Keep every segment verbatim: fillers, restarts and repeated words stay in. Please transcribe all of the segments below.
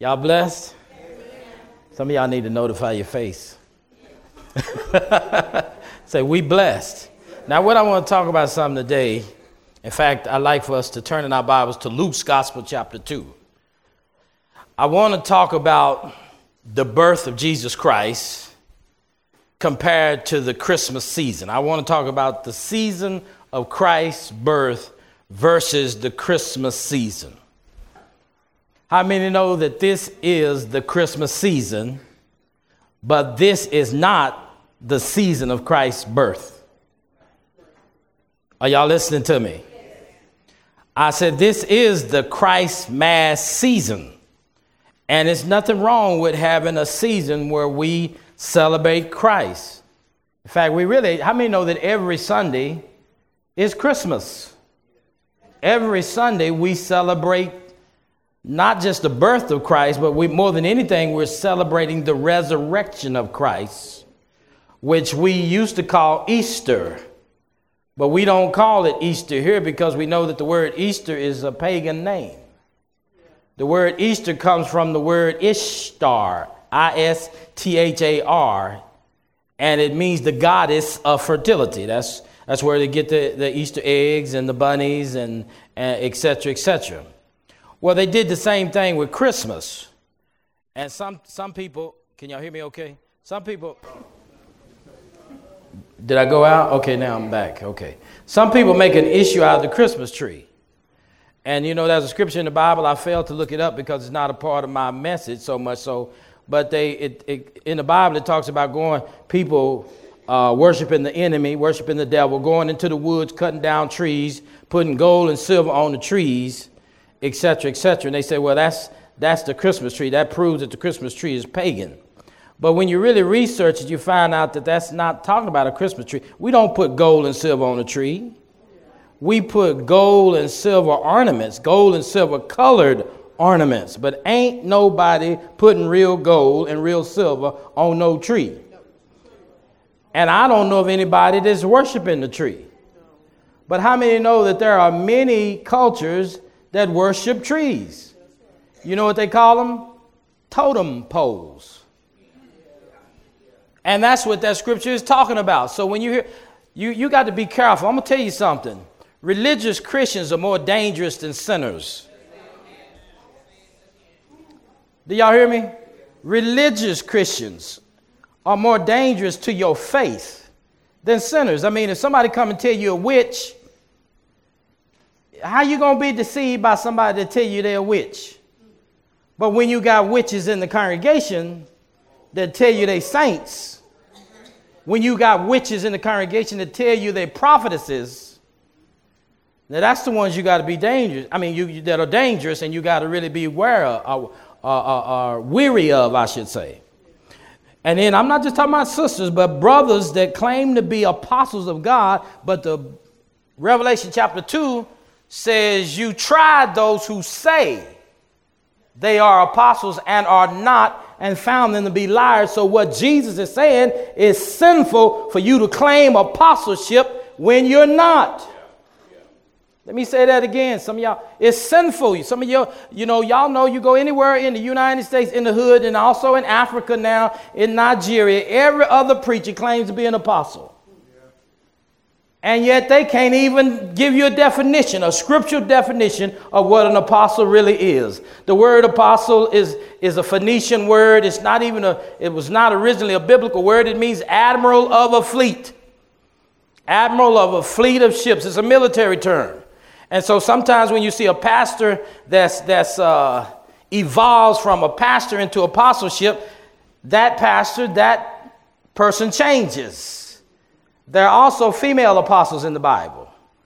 Y'all blessed? Some of y'all need to notify your face. Say, we blessed. Now, what I want to talk about something today, in fact, I'd like for us to turn in our Bibles to Luke's Gospel, chapter two. I want to talk about the birth of Jesus Christ compared to the Christmas season. I want to talk about the season of Christ's birth versus the Christmas season. How many know that this is the Christmas season, but this is not the season of Christ's birth? Are y'all listening to me? I said this is the Christ Mass season, and it's nothing wrong with having a season where we celebrate Christ. In fact, we really, how many know that every Sunday is Christmas? Every Sunday we celebrate not just the birth of Christ, but we, more than anything, we're celebrating the resurrection of Christ, which we used to call Easter. But we don't call it Easter here because we know that the word Easter is a pagan name. The word Easter comes from the word Ishtar, I S T H A R, and it means the goddess of fertility. That's that's where they get the, the Easter eggs and the bunnies and, and et cetera, et cetera. Well, they did the same thing with Christmas. And some some people, can y'all hear me okay? Some people, did I go out? Okay, now I'm back. Okay. Some people make an issue out of the Christmas tree. And, you know, there's a scripture in the Bible. I failed to look it up because it's not a part of my message so much so. But they, it, it, in the Bible, it talks about going, people uh, worshiping the enemy, worshiping the devil, going into the woods, cutting down trees, putting gold and silver on the trees, et cetera, et cetera. And they say, well, that's that's the Christmas tree. That proves that the Christmas tree is pagan. But when you really research it, you find out that that's not talking about a Christmas tree. We don't put gold and silver on the tree. We put gold and silver ornaments, gold and silver colored ornaments. But ain't nobody putting real gold and real silver on no tree. And I don't know of anybody that's worshiping the tree. But how many know that there are many cultures that worship trees? You know what they call them? Totem poles. And that's what that scripture is talking about. So when you hear, you, you got to be careful. I'm going to tell you something. Religious Christians are more dangerous than sinners. Do y'all hear me? Religious Christians are more dangerous to your faith than sinners. I mean, if somebody come and tell you a witch, how you going to be deceived by somebody that tell you they're a witch? But when you got witches in the congregation that tell you they saints, when you got witches in the congregation that tell you they prophetesses, now that's the ones you got to be dangerous. I mean, you, you that are dangerous, and you got to really be aware of, uh, uh, uh, weary of, I should say. And then I'm not just talking about sisters, but brothers that claim to be apostles of God, but the Revelation chapter two says you tried those who say they are apostles and are not, and found them to be liars. So what Jesus is saying is sinful for you to claim apostleship when you're not. Let me say that again. Some of y'all, it's sinful. Some of you, you know, y'all know you go anywhere in the United States, in the hood, and also in Africa now, in Nigeria, every other preacher claims to be an apostle. And yet they can't even give you a definition, a scriptural definition of what an apostle really is. The word apostle is, is a Phoenician word. It's not even a, it was not originally a biblical word. It means admiral of a fleet. Admiral of a fleet of ships. It's a military term. And so sometimes when you see a pastor that's, that's uh, evolves from a pastor into apostleship, that pastor, that person changes. There are also female apostles in the Bible.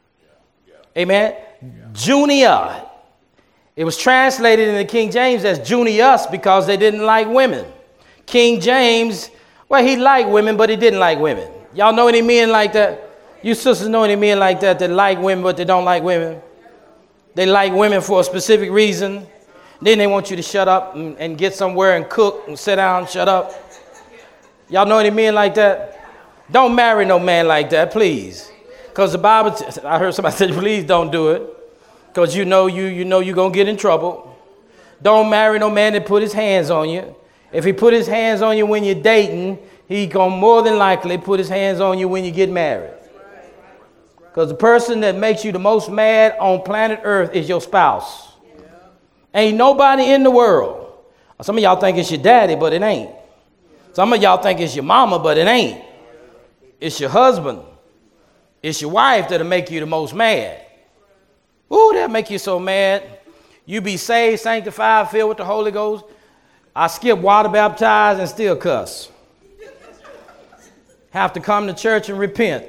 Amen. Junia. It was translated in the King James as Junius because they didn't like women. King James, well, he liked women, but he didn't like women. Y'all know any men like that? You sisters know any men like that that like women, but they don't like women? They like women for a specific reason. Then they want you to shut up and, and get somewhere and cook and sit down and shut up. Y'all know any men like that? Don't marry no man like that, please. Because the Bible, t- I heard somebody say, please don't do it. Because you know you you know you're going to get in trouble. Don't marry no man that put his hands on you. If he put his hands on you when you're dating, he gonna more than likely put his hands on you when you get married. Because the person that makes you the most mad on planet Earth is your spouse. Ain't nobody in the world. Some of y'all think it's your daddy, but it ain't. Some of y'all think it's your mama, but it ain't. It's your husband. It's your wife that'll make you the most mad. Ooh, that'll make you so mad. You be saved, sanctified, filled with the Holy Ghost. I skip water baptized and still cuss. Have to come to church and repent.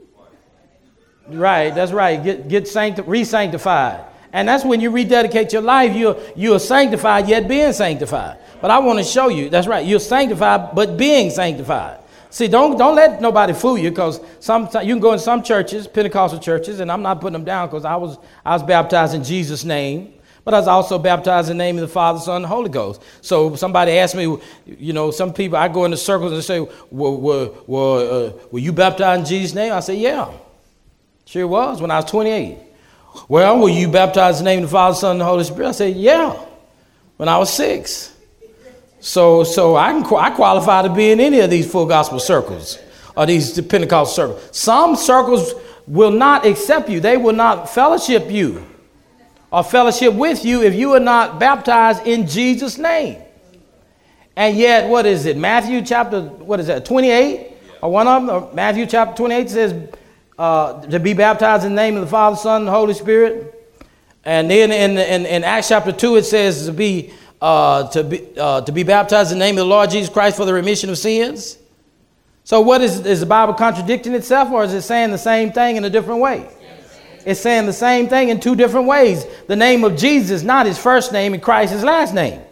Right, that's right. Get get sancti- re-sanctified. And that's when you rededicate your life. You're, you're sanctified yet being sanctified. But I want to show you, that's right, you're sanctified but being sanctified. See, don't don't let nobody fool you, because sometimes you can go in some churches, Pentecostal churches, and I'm not putting them down because I was I was baptized in Jesus' name, but I was also baptized in the name of the Father, Son, and the Holy Ghost. So somebody asked me, you know, some people, I go into circles and say, well, well, well uh, were you baptized in Jesus' name? I say, yeah, sure was when I was twenty-eight. Well, were you baptized in the name of the Father, Son, and the Holy Spirit? I said, yeah, when I was six. So so I can I qualify to be in any of these full gospel circles or these Pentecostal circles. Some circles will not accept you. They will not fellowship you or fellowship with you if you are not baptized in Jesus' name. And yet, what is it? Matthew chapter, what is that, twenty-eight? Or one of them, or Matthew chapter twenty-eight says uh, to be baptized in the name of the Father, Son, and the Holy Spirit. And then in, in, in Acts chapter two, it says to be Uh, to be uh, to be baptized in the name of the Lord Jesus Christ for the remission of sins. So what is, is the Bible contradicting itself, or is it saying the same thing in a different way? It's saying the same thing in two different ways. The name of Jesus, not his first name, and Christ his last name.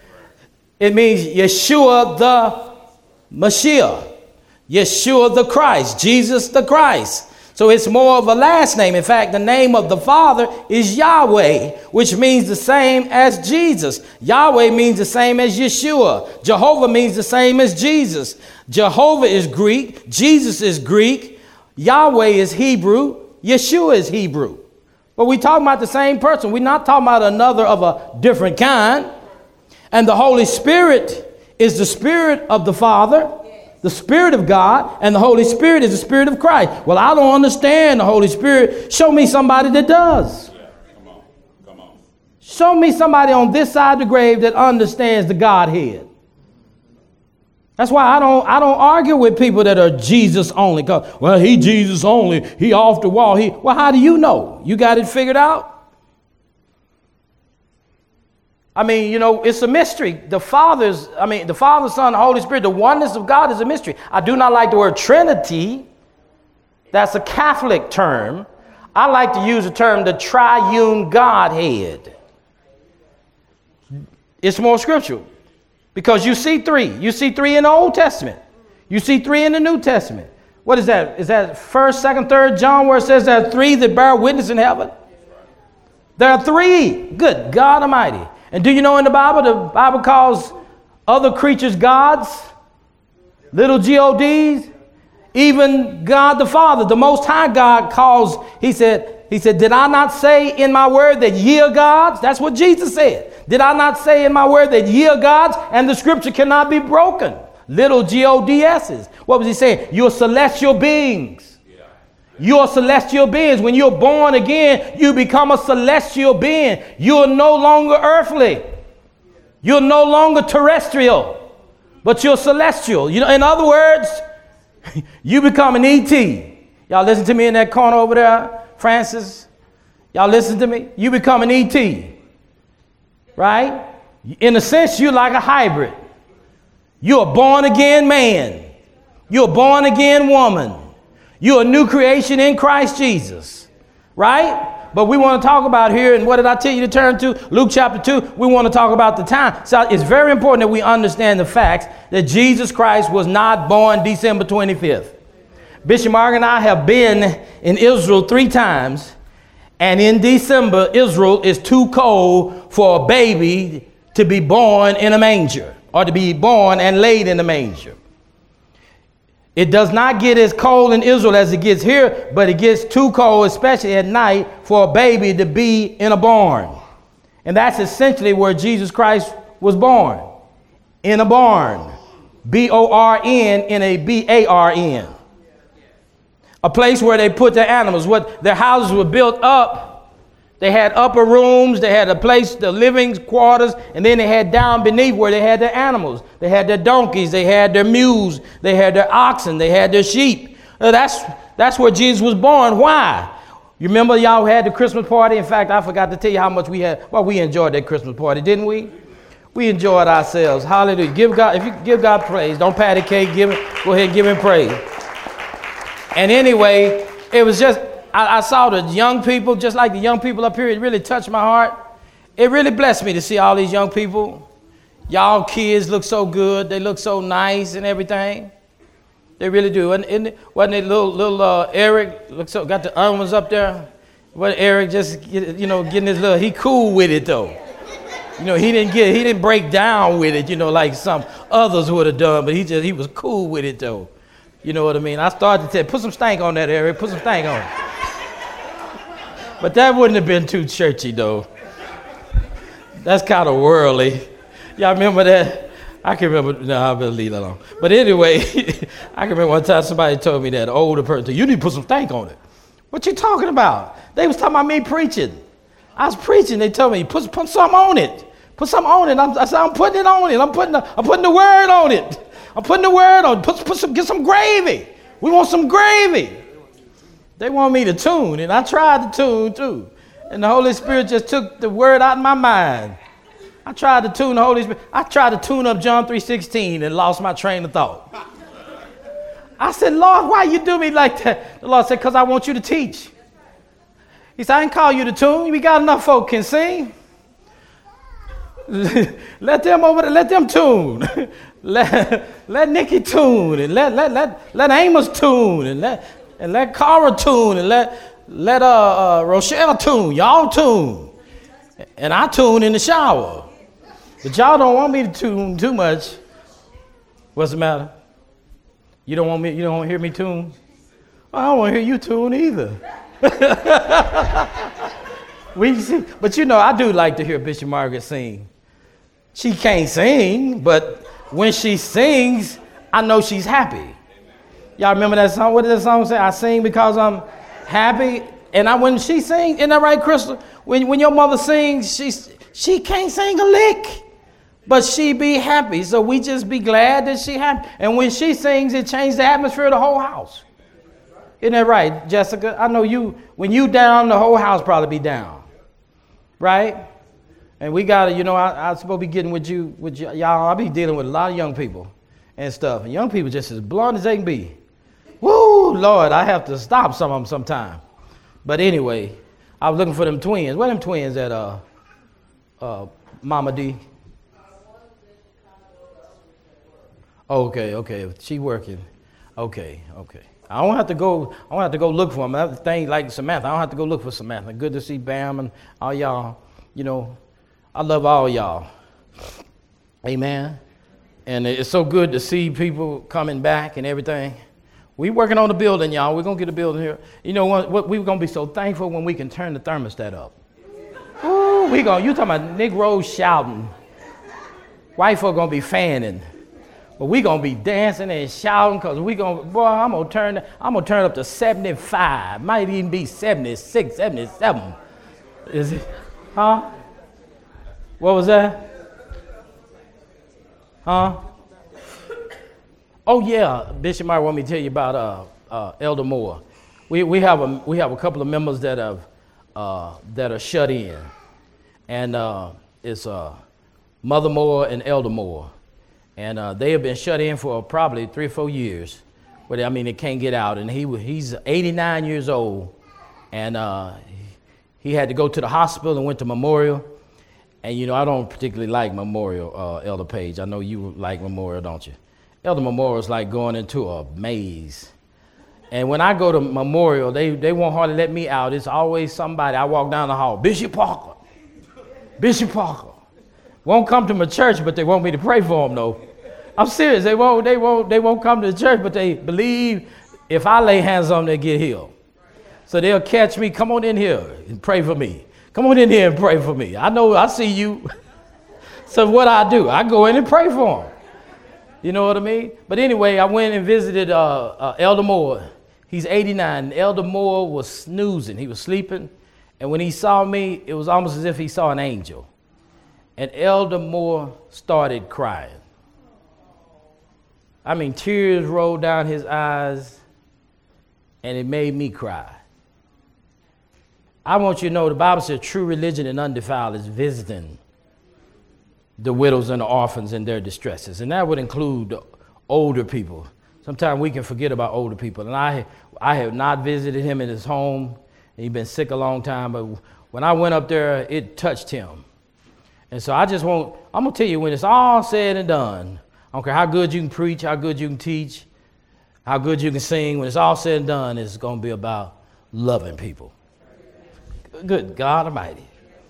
It means Yeshua the Mashiach, Yeshua the Christ, Jesus the Christ. So it's more of a last name. In fact, the name of the Father is Yahweh, which means the same as Jesus. Yahweh means the same as Yeshua. Jehovah means the same as Jesus. Jehovah is Greek. Jesus is Greek. Yahweh is Hebrew. Yeshua is Hebrew. But we're talking about the same person. We're not talking about another of a different kind. And the Holy Spirit is the Spirit of the Father, the Spirit of God, and the Holy Spirit is the Spirit of Christ. Well, I don't understand the Holy Spirit. Show me somebody that does. Yeah, come on, come on. Show me somebody on this side of the grave that understands the Godhead. That's why I don't I don't argue with people that are Jesus only. Well, he Jesus only. He off the wall. He well, how do you know? You got it figured out? I mean, you know, it's a mystery. The Father's, I mean, the Father, Son, the Holy Spirit, the oneness of God is a mystery. I do not like the word Trinity. That's a Catholic term. I like to use the term the triune Godhead. It's more scriptural because you see three. You see three in the Old Testament. You see three in the New Testament. What is that? Is that first, second, third John where it says there are three that bear witness in heaven? There are three. Good God Almighty. And do you know in the Bible, the Bible calls other creatures gods, little G O Ds, even God the Father, the Most High God calls, he said, he said, did I not say in my word that ye are gods? That's what Jesus said. Did I not say in my word that ye are gods and the scripture cannot be broken? Little G O D S's. What was he saying? You're celestial beings. You're celestial beings. When you're born again, you become a celestial being. You're no longer earthly. You're no longer terrestrial, but you're celestial. You know, in other words, you become an E T. Y'all listen to me in that corner over there, Francis. Y'all listen to me. You become an E T, right? In a sense, you're like a hybrid. You're a born again man. You're a born again woman. You're a new creation in Christ Jesus, right? But we want to talk about here, and what did I tell you to turn to? Luke chapter two, we want to talk about the time. So it's very important that we understand the facts that Jesus Christ was not born December twenty-fifth. Bishop Mark and I have been in Israel three times, and in December, Israel is too cold for a baby to be born in a manger or to be born and laid in a manger. It does not get as cold in Israel as it gets here, but it gets too cold, especially at night, for a baby to be in a barn. And that's essentially where Jesus Christ was born, in a barn. B O R N in a B A R N. A place where they put their animals. What their houses were built up. They had upper rooms. They had a place, the living quarters. And then they had down beneath where they had their animals. They had their donkeys. They had their mules. They had their oxen. They had their sheep. Uh, that's, that's where Jesus was born. Why? You remember y'all had the Christmas party? In fact, I forgot to tell you how much we had. Well, we enjoyed that Christmas party, didn't we? We enjoyed ourselves. Hallelujah. Give God, if you give God praise, don't pat a cake, give it, go ahead and give him praise. And anyway, it was just, I, I saw the young people, just like the young people up here, it really touched my heart. It really blessed me to see all these young people. Y'all kids look so good. They look so nice and everything. They really do. And, and wasn't it little, little uh, Eric, look so, got the arms up there? What Eric just, you know, getting his little, he cool with it though. You know, he didn't get, he didn't break down with it, you know, like some others would have done, but he just, he was cool with it though. You know what I mean? I started to tell, put some stank on that, Eric, put some stank on it. But that wouldn't have been too churchy though. That's kind of worldly. Y'all remember that? I can remember, no, I better leave that alone. But anyway, I can remember one time somebody told me that, an older person, you need to put some stank on it. What you talking about? They was talking about me preaching. I was preaching. They told me, put, put something on it. Put something on it. I'm, I said, I'm putting it on it. I'm putting, the, I'm putting the word on it. I'm putting the word on it. Put, put some, get some gravy. We want some gravy. They want me to tune, and I tried to tune too. And the Holy Spirit just took the word out of my mind. I tried to tune the Holy Spirit. I tried to tune up John three sixteen and lost my train of thought. I said, Lord, why you do me like that? The Lord said, because I want you to teach. He said, I didn't call you to tune. We got enough folk can sing. let them over there, let them tune. let, let Nikki tune, and let let let let Amos tune, and let and let Cara tune, and let let uh, uh Rochelle tune. Y'all tune. And I tune in the shower. But y'all don't want me to tune too much. What's the matter? You don't want me, you don't want to hear me tune? Well, I don't want to hear you tune either. we see, but you know, I do like to hear Bishop Margaret sing. She can't sing, but when she sings, I know she's happy. Y'all remember that song? What did that song say? I sing because I'm happy. And I, when she sings, isn't that right, Crystal? When when your mother sings, she she can't sing a lick, but she be happy. So we just be glad that she happy. And when she sings, it changes the atmosphere of the whole house. Isn't that right, Jessica? I know you, when you down, the whole house probably be down, right? And we got to, you know, I, I'm supposed to be getting with you, with y- y'all. I be dealing with a lot of young people and stuff. And young people just as blunt as they can be. Woo, Lord, I have to stop some of them sometime. But anyway, I was looking for them twins. Where them twins at, uh, uh, Mama D? Okay, okay. She working. Okay, okay. I don't have to go. I don't have to go look for them. That thing like Samantha. I don't have to go look for Samantha. Good to see Bam and all y'all. You know, I love all y'all. Amen. And it's so good to see people coming back and everything. We working on the building, y'all. We're gonna get a building here. You know what? what we're gonna be so thankful when we can turn the thermostat up. Ooh, we gonna. You talking about Negroes shouting? White folk gonna be fanning. But we gonna be dancing and shouting because we gonna, boy, I'm gonna turn, I'm gonna turn up to seventy-five, might even be seventy-six, seventy-seven. Is it? Huh? What was that? Huh? Oh yeah, Bishop Meyer want me to tell you about uh, uh, Elder Moore. We we have a we have a couple of members that have uh, that are shut in, and uh, it's uh, Mother Moore and Elder Moore. And uh, they have been shut in for probably three or four years. But I mean, they can't get out. And he he's eighty-nine years old. And uh, he had to go to the hospital and went to Memorial. And, you know, I don't particularly like Memorial, uh, Elder Page. I know you like Memorial, don't you? Elder Memorial is like going into a maze. And when I go to Memorial, they, they won't hardly let me out. It's always somebody. I walk down the hall, Bishop Parker, Bishop Parker. Won't come to my church, but they want me to pray for them, though. I'm serious. They won't, they won't, they won't come to the church, but they believe if I lay hands on them, they get healed. So they'll catch me, come on in here and pray for me. Come on in here and pray for me. I know I see you. So what I do, I go in and pray for him. You know what I mean? But anyway, I went and visited uh, uh, Elder Moore. He's eighty-nine. Elder Moore was snoozing. He was sleeping. And when he saw me, it was almost as if he saw an angel. And Elder Moore started crying. I mean, tears rolled down his eyes, and it made me cry. I want you to know the Bible says true religion and undefiled is visiting the widows and the orphans in their distresses. And that would include the older people. Sometimes we can forget about older people. And I, I have not visited him in his home. He's been sick a long time. But when I went up there, it touched him. And so I just want, I'm going to tell you, when it's all said and done, I don't care how good you can preach, how good you can teach, how good you can sing. When it's all said and done, it's going to be about loving people. Good God Almighty.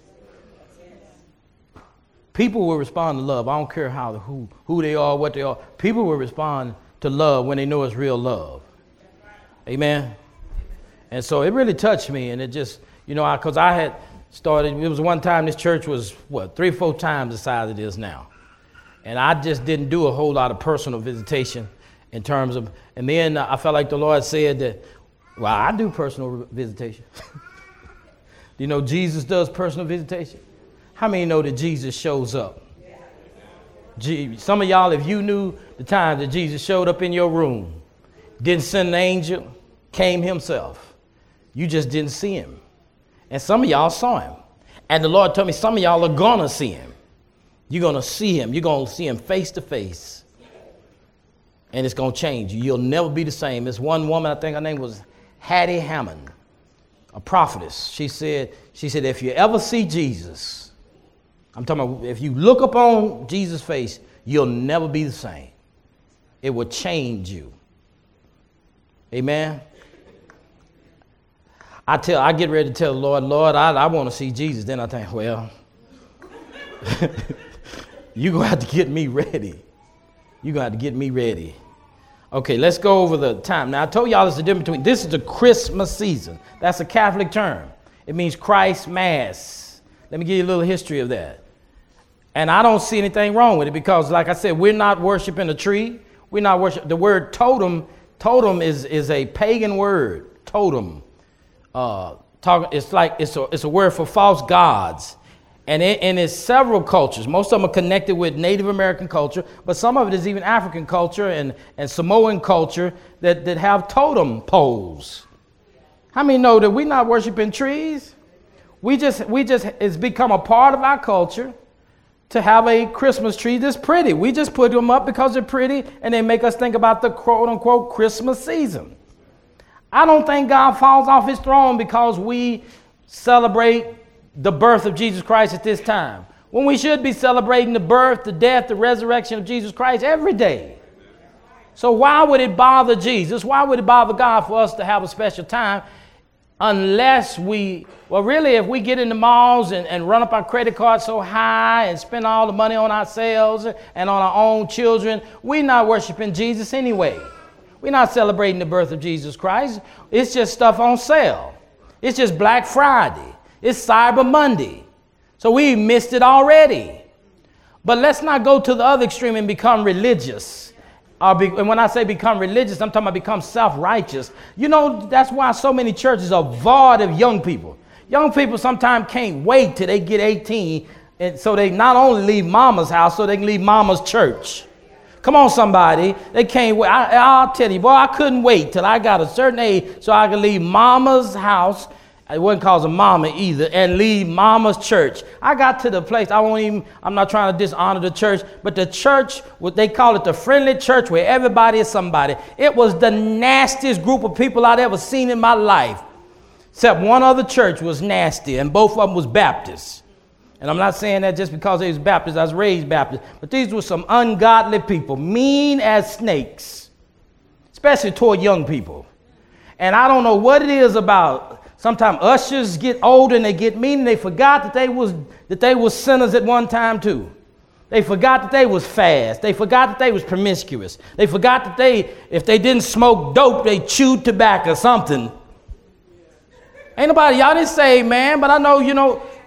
People will respond to love. I don't care how who who they are, what they are. People will respond to love when they know it's real love. Amen. And so it really touched me, and it just, you know, because I, I had started. It was one time this church was what three or four times the size it is now, and I just didn't do a whole lot of personal visitation in terms of. And then I felt like the Lord said that, well, I do personal visitation. You know, Jesus does personal visitation. How many know that Jesus shows up? Some of y'all, if you knew the time that Jesus showed up in your room, didn't send an angel, came himself. You just didn't see him. And some of y'all saw him. And the Lord told me some of y'all are going to see him. You're going to see him. You're going to see him face to face. And it's going to change you. You'll never be the same. This one woman, I think her name was Hattie Hammond, a prophetess. She said, she said, if you ever see Jesus, I'm talking about if you look upon Jesus' face, you'll never be the same. It will change you. Amen. I tell, I get ready to tell the Lord, Lord, I, I want to see Jesus. Then I think, well, you're going to have to get me ready. You're going to have to get me ready. Okay, let's go over the time. Now, I told y'all there's a difference between, this is the Christmas season. That's a Catholic term. It means Christ Mass. Let me give you a little history of that. And I don't see anything wrong with it because, like I said, we're not worshiping a tree. We're not worshiping. The word totem, totem is, is a pagan word. Totem. Uh, talk, it's like it's a, it's a word for false gods. And it, and it's several cultures. Most of them are connected with Native American culture, but some of it is even African culture and, and Samoan culture that, that have totem poles. How many know that we're not worshiping trees? We just, we just, it's become a part of our culture to have a Christmas tree that's pretty. We just put them up because they're pretty and they make us think about the quote unquote Christmas season. I don't think God falls off his throne because we celebrate the birth of Jesus Christ at this time, when we should be celebrating the birth, the death, the resurrection of Jesus Christ every day. So why would it bother Jesus? Why would it bother God for us to have a special time unless we, well, really, if we get in the malls and, and run up our credit card so high and spend all the money on ourselves and on our own children, we're not worshiping Jesus anyway. We're not celebrating the birth of Jesus Christ. It's just stuff on sale. It's just Black Friday. It's Cyber Monday. So we missed it already. But let's not go to the other extreme and become religious. Uh, be, and when I say become religious, I'm talking about become self-righteous. You know, that's why so many churches are void of young people. Young people sometimes can't wait till they get eighteen, and so they not only leave mama's house, so they can leave mama's church. Come on, somebody. They can't wait. I, I'll tell you, boy, I couldn't wait till I got a certain age so I could leave mama's house. I wasn't called a mama either, and leave mama's church. I got to the place, I won't even, I'm not trying to dishonor the church, but the church, what they call it, the friendly church where everybody is somebody. It was the nastiest group of people I'd ever seen in my life. Except one other church was nasty, and both of them was Baptists. And I'm not saying that just because they was Baptists, I was raised Baptist, but these were some ungodly people, mean as snakes, especially toward young people. And I don't know what it is about. Sometimes ushers get older and they get mean and they forgot that they was that they was sinners at one time too. They forgot that they was fast. They forgot that they was promiscuous. They forgot that they, if they didn't smoke dope, they chewed tobacco or something. Ain't nobody, y'all didn't say, man, but I know, you know,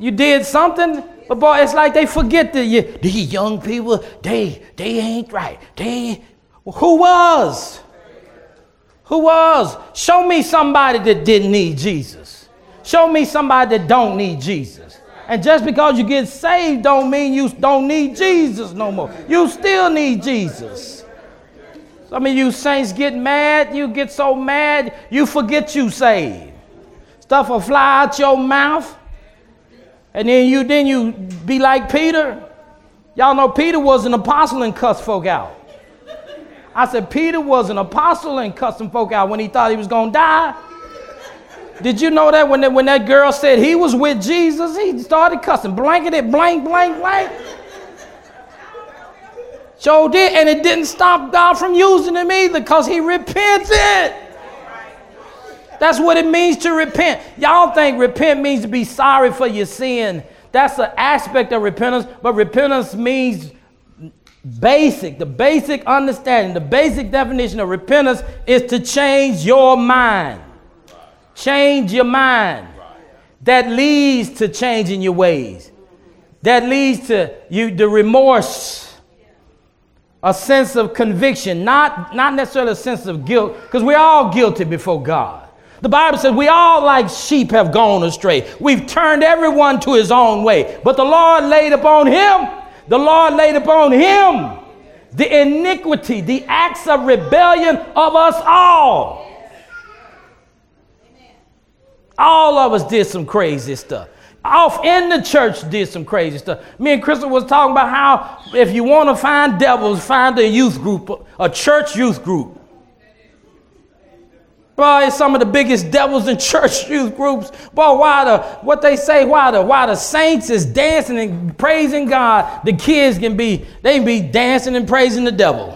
You did something, but boy, it's like they forget that you, these young people, they, they ain't right. They, who was? Who was? Show me somebody that didn't need Jesus. Show me somebody that don't need Jesus. And just because you get saved don't mean you don't need Jesus no more. You still need Jesus. Some of you saints get mad. You get so mad, you forget you saved. Stuff will fly out your mouth. And then you then you be like Peter. Y'all know Peter was an apostle and cussed folk out. I said Peter was an apostle and cussed some folk out when he thought he was going to die. Did you know that when, that when that girl said he was with Jesus, he started cussing, blanketed, blank, blank, blank. So did, and it didn't stop God from using him either because he repented. That's what it means to repent. Y'all think repent means to be sorry for your sin. That's an aspect of repentance, but repentance means basic, the basic understanding, the basic definition of repentance is to change your mind. Change your mind. That leads to changing your ways. That leads to you the remorse, a sense of conviction, not, not necessarily a sense of guilt, because we're all guilty before God. The Bible says we all like sheep have gone astray. We've turned everyone to his own way. But the Lord laid upon him, the Lord laid upon him the iniquity, the acts of rebellion of us all. All of us did some crazy stuff. Off in the church did some crazy stuff. Me and Crystal was talking about how if you want to find devils, find a youth group, a church youth group. Boy, it's some of the biggest devils in church youth groups. Boy, why the, what they say, why the, why the saints is dancing and praising God, the kids can be, they be dancing and praising the devil.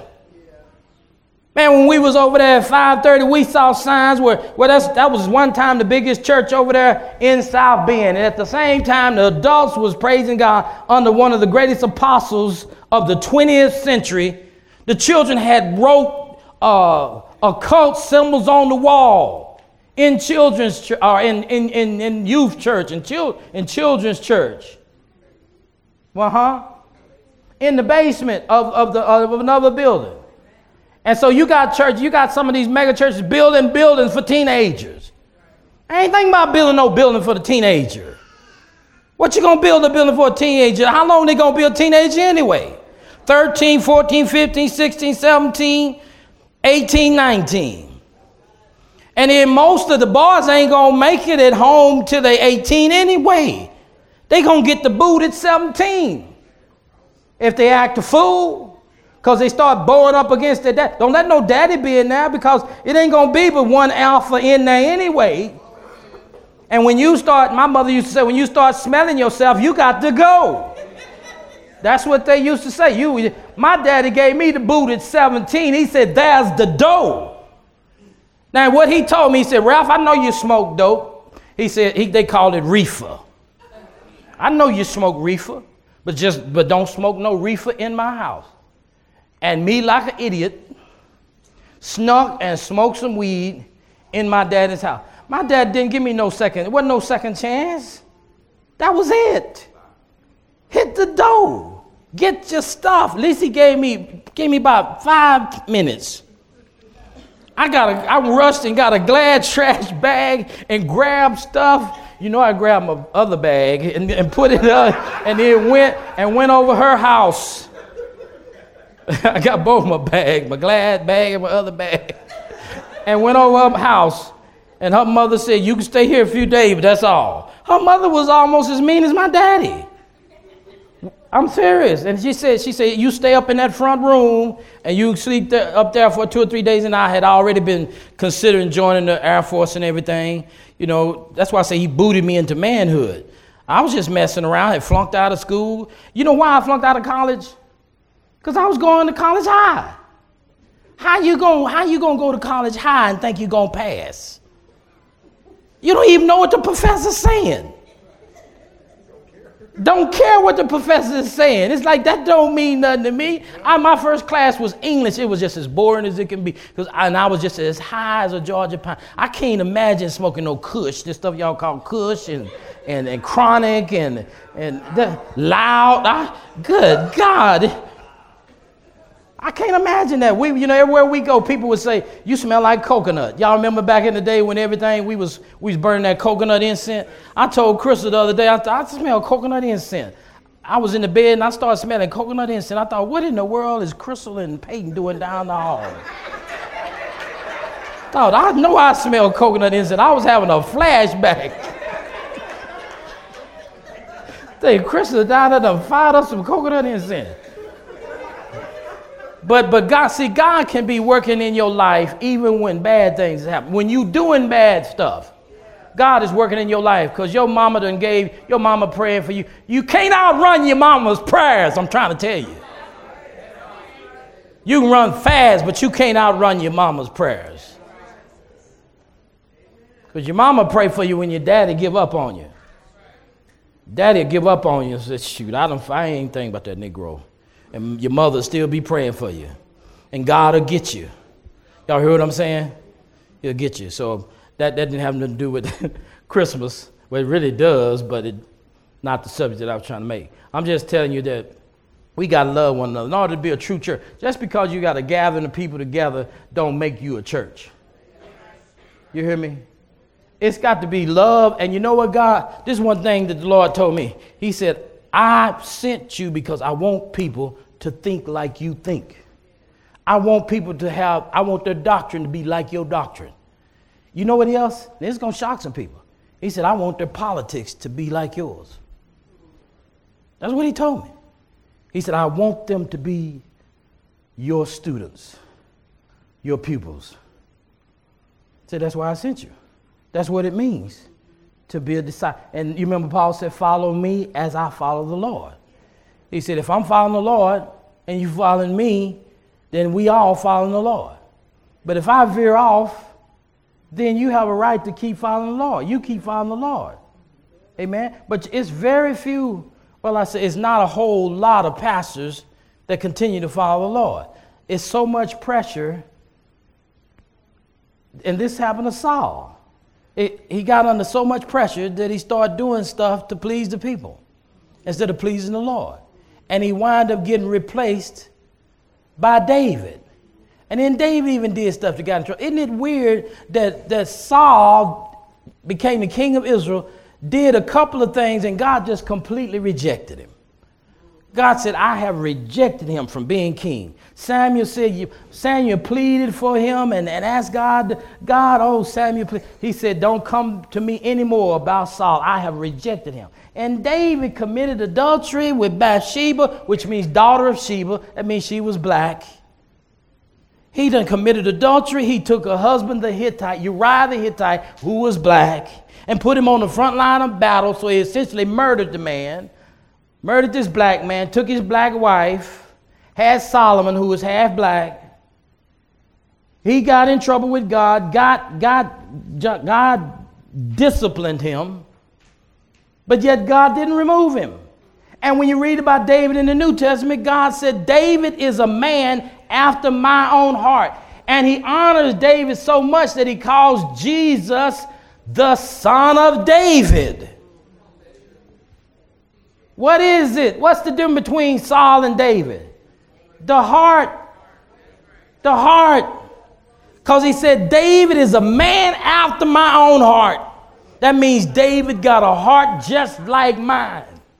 Man, when we was over there at five thirty, we saw signs where, well, that's, that was one time the biggest church over there in South Bend. And at the same time, the adults was praising God under one of the greatest apostles of the twentieth century. The children had wrote uh, occult symbols on the wall in children's ch- or in, in, in, in youth church and chil- in children's church. Well, huh? In the basement of, of, the, of another building. And so you got church, you got some of these mega churches building buildings for teenagers. I ain't thinking about building no building for the teenager. What you gonna build a building for a teenager? How long they gonna be a teenager anyway? thirteen, fourteen, fifteen, sixteen, seventeen, eighteen, nineteen. And then most of the boys ain't gonna make it at home till they eighteen anyway. They gonna get the boot at seventeen. If they act a fool. Because they start bowing up against their dad. Don't let no daddy be in there because it ain't going to be but one alpha in there anyway. And when you start, my mother used to say, when you start smelling yourself, you got to go. That's what they used to say. You, my daddy gave me the boot at seventeen. He said, there's the dough. Now, what he told me, he said, Ralph, I know you smoke dope. He said, he, they called it reefer. I know you smoke reefer, but just but don't smoke no reefer in my house. And me, like an idiot, snuck and smoked some weed in my daddy's house. My dad didn't give me no second. It wasn't no second chance. That was it. Hit the dough. Get your stuff. At least he gave me gave me about five minutes. I got a, I rushed and got a Glad trash bag and grabbed stuff. You know, I grabbed my other bag and, and put it up, and then went and went over her house. I got both my bags, my Glad bag and my other bag, and went over her house. And her mother said, you can stay here a few days, but that's all. Her mother was almost as mean as my daddy. I'm serious. And she said, she said, you stay up in that front room and you sleep there, up there for two or three days. And I had already been considering joining the Air Force and everything. You know, that's why I say he booted me into manhood. I was just messing around, had flunked out of school. You know why I flunked out of college? Because I was going to college high. How you going how you gonna go to college high and think you're going to pass? You don't even know what the professor's saying. Don't care what the professor is saying. It's like, that don't mean nothing to me. I, my first class was English. It was just as boring as it can be. Cause I, and I was just as high as a Georgia pine. I can't imagine smoking no Kush. This stuff y'all call Kush and, and, and chronic and, and the loud. I, good God. I can't imagine that. We, you know, everywhere we go, people would say, you smell like coconut. Y'all remember back in the day when everything, we was we was burning that coconut incense? I told Crystal the other day, I thought, I smell coconut incense. I was in the bed and I started smelling coconut incense. I thought, what in the world is Crystal and Peyton doing down the hall? Thought, I know I smell coconut incense. I was having a flashback. Think Crystal down there done fired up some coconut incense. But but God, see, God can be working in your life even when bad things happen. When you doing bad stuff, God is working in your life because your mama done gave, your mama praying for you. You can't outrun your mama's prayers, I'm trying to tell you. You can run fast, but you can't outrun your mama's prayers. Because your mama pray for you when your daddy give up on you. Daddy will give up on you and say, shoot, I, don't, I ain't thinking about that Negro. And your mother still be praying for you. And God will get you. Y'all hear what I'm saying? He'll get you. So that, that didn't have nothing to do with Christmas. Well, it really does, but it not the subject that I was trying to make. I'm just telling you that we got to love one another. In order to be a true church, just because you got a gathering of people together don't make you a church. You hear me? It's got to be love. And you know what, God? This is one thing that the Lord told me. He said, I sent you because I want people to think like you think. I want people to have, I want their doctrine to be like your doctrine. You know what else? This is going to shock some people. He said, I want their politics to be like yours. That's what he told me. He said, I want them to be your students, your pupils. He said, that's why I sent you. That's what it means. To be a disciple. And you remember Paul said, follow me as I follow the Lord. He said, if I'm following the Lord and you following me, then we all following the Lord. But if I veer off, then you have a right to keep following the Lord. You keep following the Lord. Amen. But it's very few, well, I say it's not a whole lot of pastors that continue to follow the Lord. It's so much pressure. And this happened to Saul. It, he got under so much pressure that he started doing stuff to please the people instead of pleasing the Lord. And he wound up getting replaced by David. And then David even did stuff to get in trouble. Isn't it weird that, that Saul became the king of Israel, did a couple of things, and God just completely rejected him? God said, I have rejected him from being king. Samuel said, you, Samuel pleaded for him and, and asked God, God, oh, Samuel, please. He said, don't come to me anymore about Saul. I have rejected him. And David committed adultery with Bathsheba, which means daughter of Sheba. That means she was black. He done committed adultery. He took a husband, the Hittite, Uriah the Hittite, who was black, and put him on the front line of battle. So he essentially murdered the man. Murdered this black man, took his black wife, had Solomon, who was half black. He got in trouble with God. God, God, God disciplined him, but yet God didn't remove him. And when you read about David in the New Testament, God said, David is a man after my own heart. And he honors David so much that he calls Jesus the Son of David. What is it? What's the difference between Saul and David? The heart. The heart. Because he said, David is a man after my own heart. That means David got a heart just like mine.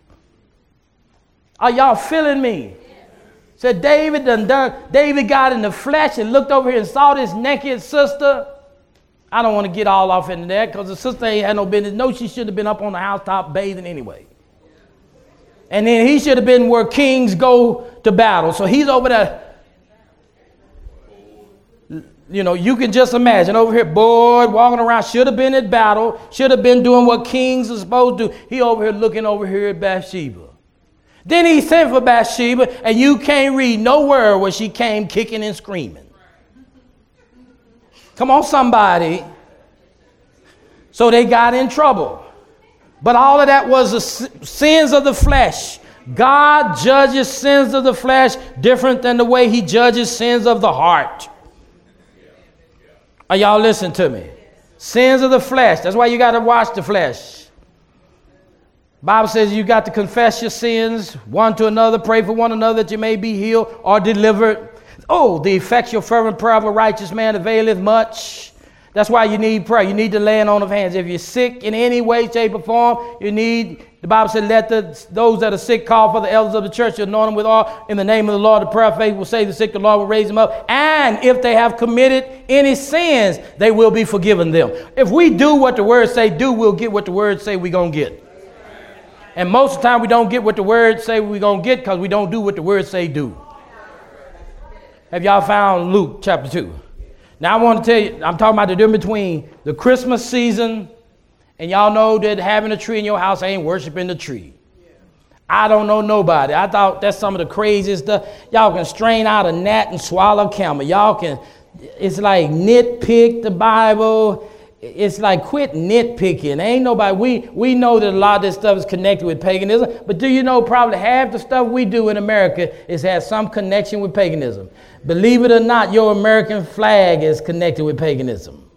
Are y'all feeling me? Said David done done. David got in the flesh and looked over here and saw this naked sister. I don't want to get all off into that because the sister ain't had no business. No, she should have been up on the housetop bathing anyway. And then he should have been where kings go to battle. So he's over there. You know, you can just imagine over here, boy, walking around, should have been at battle, should have been doing what kings are supposed to do. He over here looking over here at Bathsheba. Then he sent for Bathsheba, and you can't read no word where she came kicking and screaming. Come on, somebody. So they got in trouble. But all of that was the sins of the flesh. God judges sins of the flesh different than the way he judges sins of the heart. Are y'all listening to me? Sins of the flesh. That's why you got to watch the flesh. Bible says you got to confess your sins one to another, pray for one another that you may be healed or delivered. Oh, the effectual fervent prayer of a righteous man availeth much. That's why you need prayer. You need the laying on of hands. If you're sick in any way, shape, or form, you need, the Bible said, let the, those that are sick call for the elders of the church to anoint them with oil. In the name of the Lord, the prayer of faith will save the sick. The Lord will raise them up. And if they have committed any sins, they will be forgiven them. If we do what the words say do, we'll get what the words say we're going to get. And most of the time we don't get what the words say we're going to get because we don't do what the words say do. Have y'all found Luke chapter two? Now I want to tell you, I'm talking about the difference between the Christmas season, and y'all know that having a tree in your house ain't worshiping the tree. I don't know nobody. I thought that's some of the craziest stuff. Y'all can strain out a gnat and swallow a camel. Y'all can, it's like nitpick the Bible. It's like quit nitpicking. Ain't nobody, we, we know that a lot of this stuff is connected with paganism, but do you know probably half the stuff we do in America is has some connection with paganism. Believe it or not, your American flag is connected with paganism.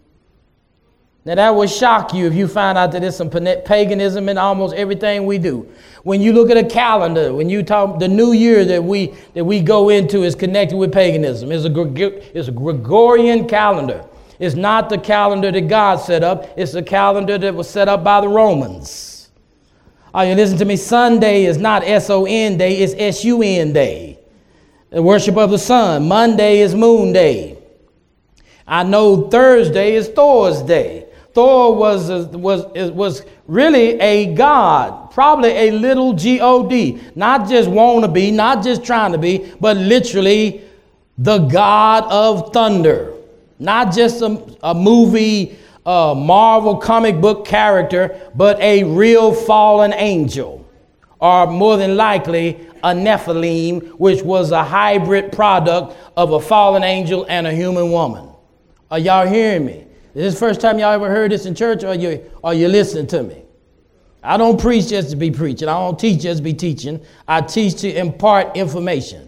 Now that would shock you if you find out that there's some paganism in almost everything we do. When you look at a calendar, when you talk, the new year that we that we go into is connected with paganism. It's a, it's a Gregorian calendar. It's not the calendar that God set up. It's the calendar that was set up by the Romans. Are you listening to me? Sunday is not S O N day, it's S U N day. The worship of the sun. Monday is moon day. I know Thursday is Thor's day. Thor was, a, was, was really a god, probably a little G O D. Not just wannabe, not just trying to be, but literally the god of thunder. Not just a, a movie, uh, Marvel comic book character, but a real fallen angel. Or more than likely, a Nephilim, which was a hybrid product of a fallen angel and a human woman. Are y'all hearing me? Is this the first time y'all ever heard this in church, or are you, are you listening to me? I don't preach just to be preaching. I don't teach just to be teaching. I teach to impart information.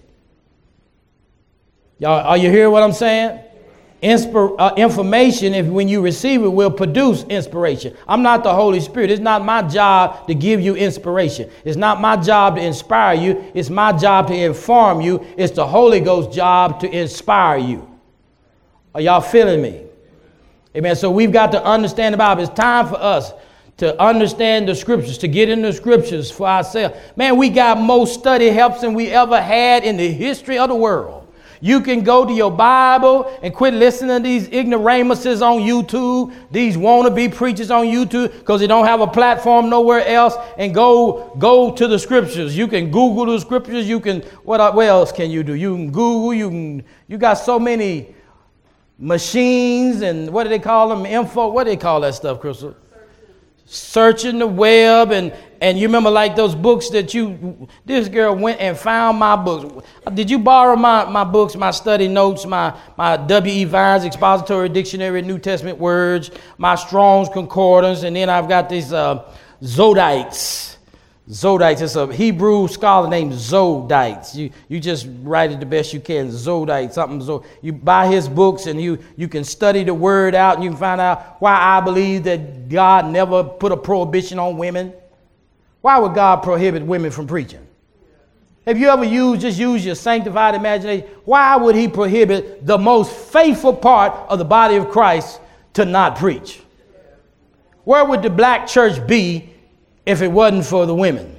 Y'all, are you hearing what I'm saying? Inspir- uh, information, if when you receive it, will produce inspiration. I'm not the Holy Spirit. It's not my job to give you inspiration. It's not my job to inspire you. It's my job to inform you. It's the Holy Ghost's job to inspire you. Are y'all feeling me? Amen. So we've got to understand the Bible. It's time for us to understand the scriptures, to get in the scriptures for ourselves. Man, we got more study helps than we ever had in the history of the world. You can go to your Bible and quit listening to these ignoramuses on YouTube, these wannabe preachers on YouTube, because they don't have a platform nowhere else, and go go to the scriptures. You can Google the scriptures. You can, what, what else can you do? You can Google, you can, you got so many machines, and what do they call them? Info, what do they call that stuff, Crystal? Searching the web, and and you remember like those books that you, this girl went and found my books. Did you borrow my, my books, my study notes, my, my W E Vines Expository Dictionary, New Testament Words, my Strong's Concordance, and then I've got these uh, Zodites. Zodites, it's a Hebrew scholar named Zodites. You you just write it the best you can. Zodite, something. So you buy his books and you you can study the word out, and you can find out why I believe that God never put a prohibition on women. Why would God prohibit women from preaching? Have you ever used just use your sanctified imagination? Why would he prohibit the most faithful part of the body of Christ to not preach? Where would the black church be if it wasn't for the women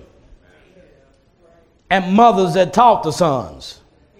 and mothers that taught the sons?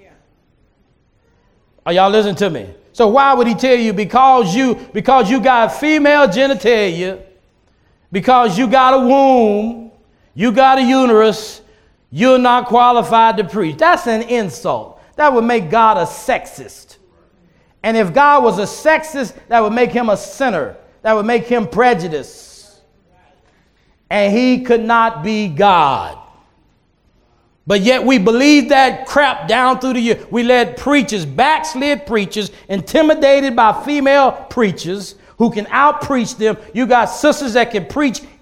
Are y'all listening to me? So why would he tell you because you because you got female genitalia, because you got a womb, you got a uterus, you're not qualified to preach? That's an insult. That would make God a sexist. And if God was a sexist, that would make him a sinner. That would make him prejudiced. And he could not be God. But yet we believe that crap down through the year. We let preachers, backslid preachers, intimidated by female preachers who can out-preach them. You got sisters that can preach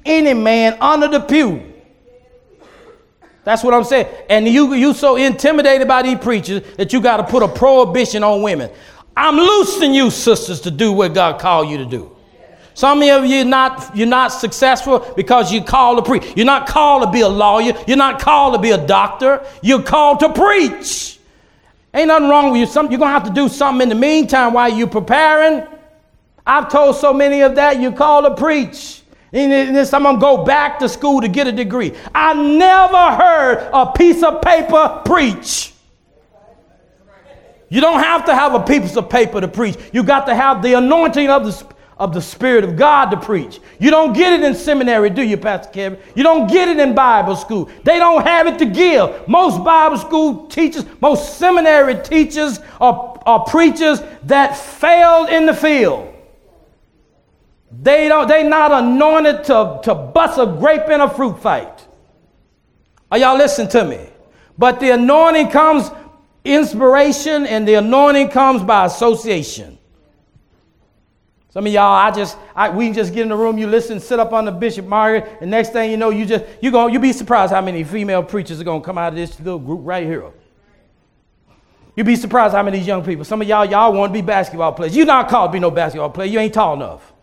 any man under the pew. That's what I'm saying. And you you so intimidated by these preachers that you got to put a prohibition on women. I'm loosing you, sisters, to do what God called you to do. Some of you not you're not successful because you called to preach. You're not called to be a lawyer. You're not called to be a doctor. You're called to preach. Ain't nothing wrong with you. Some, you're going to have to do something in the meantime while you're preparing. I've told so many of that, you're called to preach. And then some of them go back to school to get a degree. I never heard a piece of paper preach. You don't have to have a piece of paper to preach. You got to have the anointing of the of the Spirit of God to preach. You don't get it in seminary, do you, Pastor Kevin? You don't get it in Bible school. They don't have it to give. Most Bible school teachers, most seminary teachers are, are preachers that failed in the field. They don't, they not anointed to, to bust a grape in a fruit fight. Are y'all listening to me? But the anointing comes inspiration, and the anointing comes by association. Some of y'all, I just, I, we just get in the room, you listen, sit up on the Bishop Margaret, and next thing you know, you just, you going, you'll be surprised how many female preachers are going to come out of this little group right here. You'll be surprised how many of these young people, some of y'all, y'all want to be basketball players. You're not called to be no basketball player. You ain't tall enough.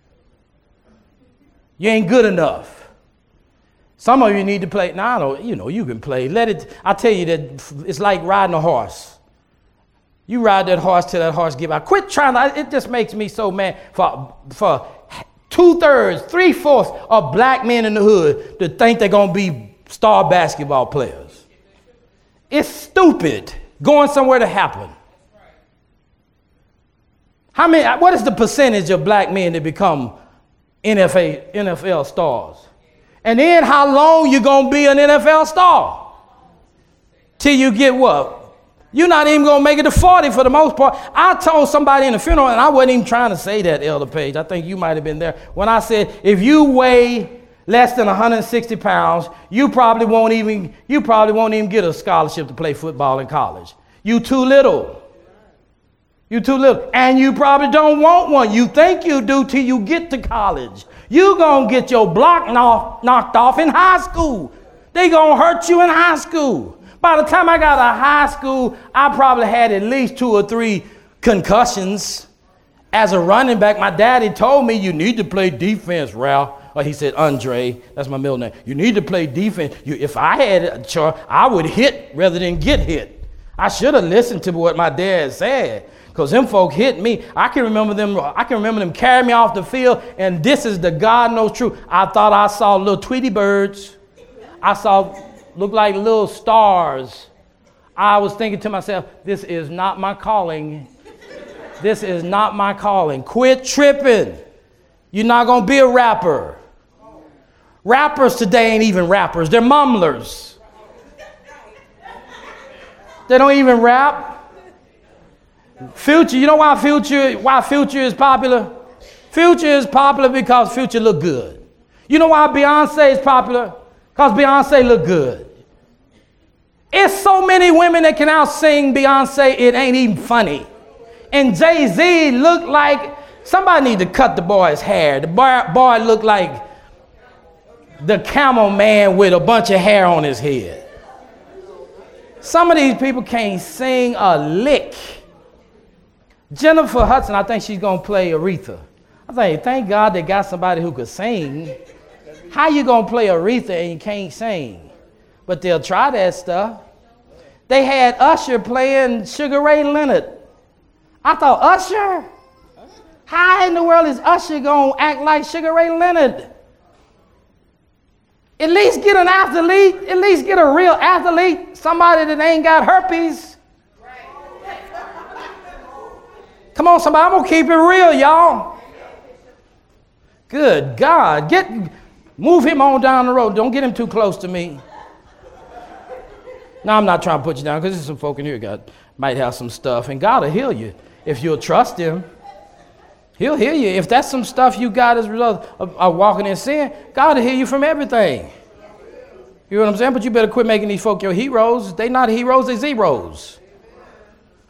You ain't good enough. Some of you need to play. Now, I don't, you know, you can play. Let it, I tell you that it's like riding a horse. You ride that horse till that horse give out. Quit trying to, it just makes me so mad for, for two-thirds, three-fourths of black men in the hood to think they're going to be star basketball players. It's stupid going somewhere to happen. How many, what is the percentage of black men that become N F L, N F L stars? And then how long you going to be an N F L star? Till you get what? You're not even going to make it to forty for the most part. I told somebody in the funeral, and I wasn't even trying to say that, Elder Page. I think you might have been there. When I said, if you weigh less than one hundred sixty pounds, you probably won't even, you probably won't even get a scholarship to play football in college. You too little. You too little. And you probably don't want one. You think you do till you get to college. You're going to get your block knock, knocked off in high school. They going to hurt you in high school. By the time I got to high school, I probably had at least two or three concussions. As a running back, my daddy told me, you need to play defense, Ralph. Or he said, Andre, that's my middle name. You need to play defense. You, if I had a choice, I would hit rather than get hit. I should have listened to what my dad said, because them folk hit me. I can remember them. I can remember them carrying me off the field, and this is the God knows truth. I thought I saw little Tweety birds. I saw look like little stars. I was thinking to myself, this is not my calling. This is not my calling. Quit tripping. You're not going to be a rapper. Rappers today ain't even rappers. They're mumblers. They don't even rap. Future, you know why Future, why Future is popular? Future is popular because Future look good. You know why Beyonce is popular? Because Beyonce look good. It's so many women that can out-sing Beyonce, it ain't even funny. And Jay-Z looked like, somebody need to cut the boy's hair. The boy, boy looked like the camel man with a bunch of hair on his head. Some of these people can't sing a lick. Jennifer Hudson, I think she's going to play Aretha. I think, thank God they got somebody who could sing. How you going to play Aretha and you can't sing? But they'll try that stuff. They had Usher playing Sugar Ray Leonard. I thought, Usher? How in the world is Usher going to act like Sugar Ray Leonard? At least get an athlete. At least get a real athlete. Somebody that ain't got herpes. Come on, somebody. I'm going to keep it real, y'all. Good God. Get, move him on down the road. Don't get him too close to me. Now, I'm not trying to put you down because there's some folk in here that might have some stuff. And God will heal you if you'll trust him. He'll heal you. If that's some stuff you got as a result of, of walking in sin, God will heal you from everything. You know what I'm saying? But you better quit making these folk your heroes. They not heroes, they zeros.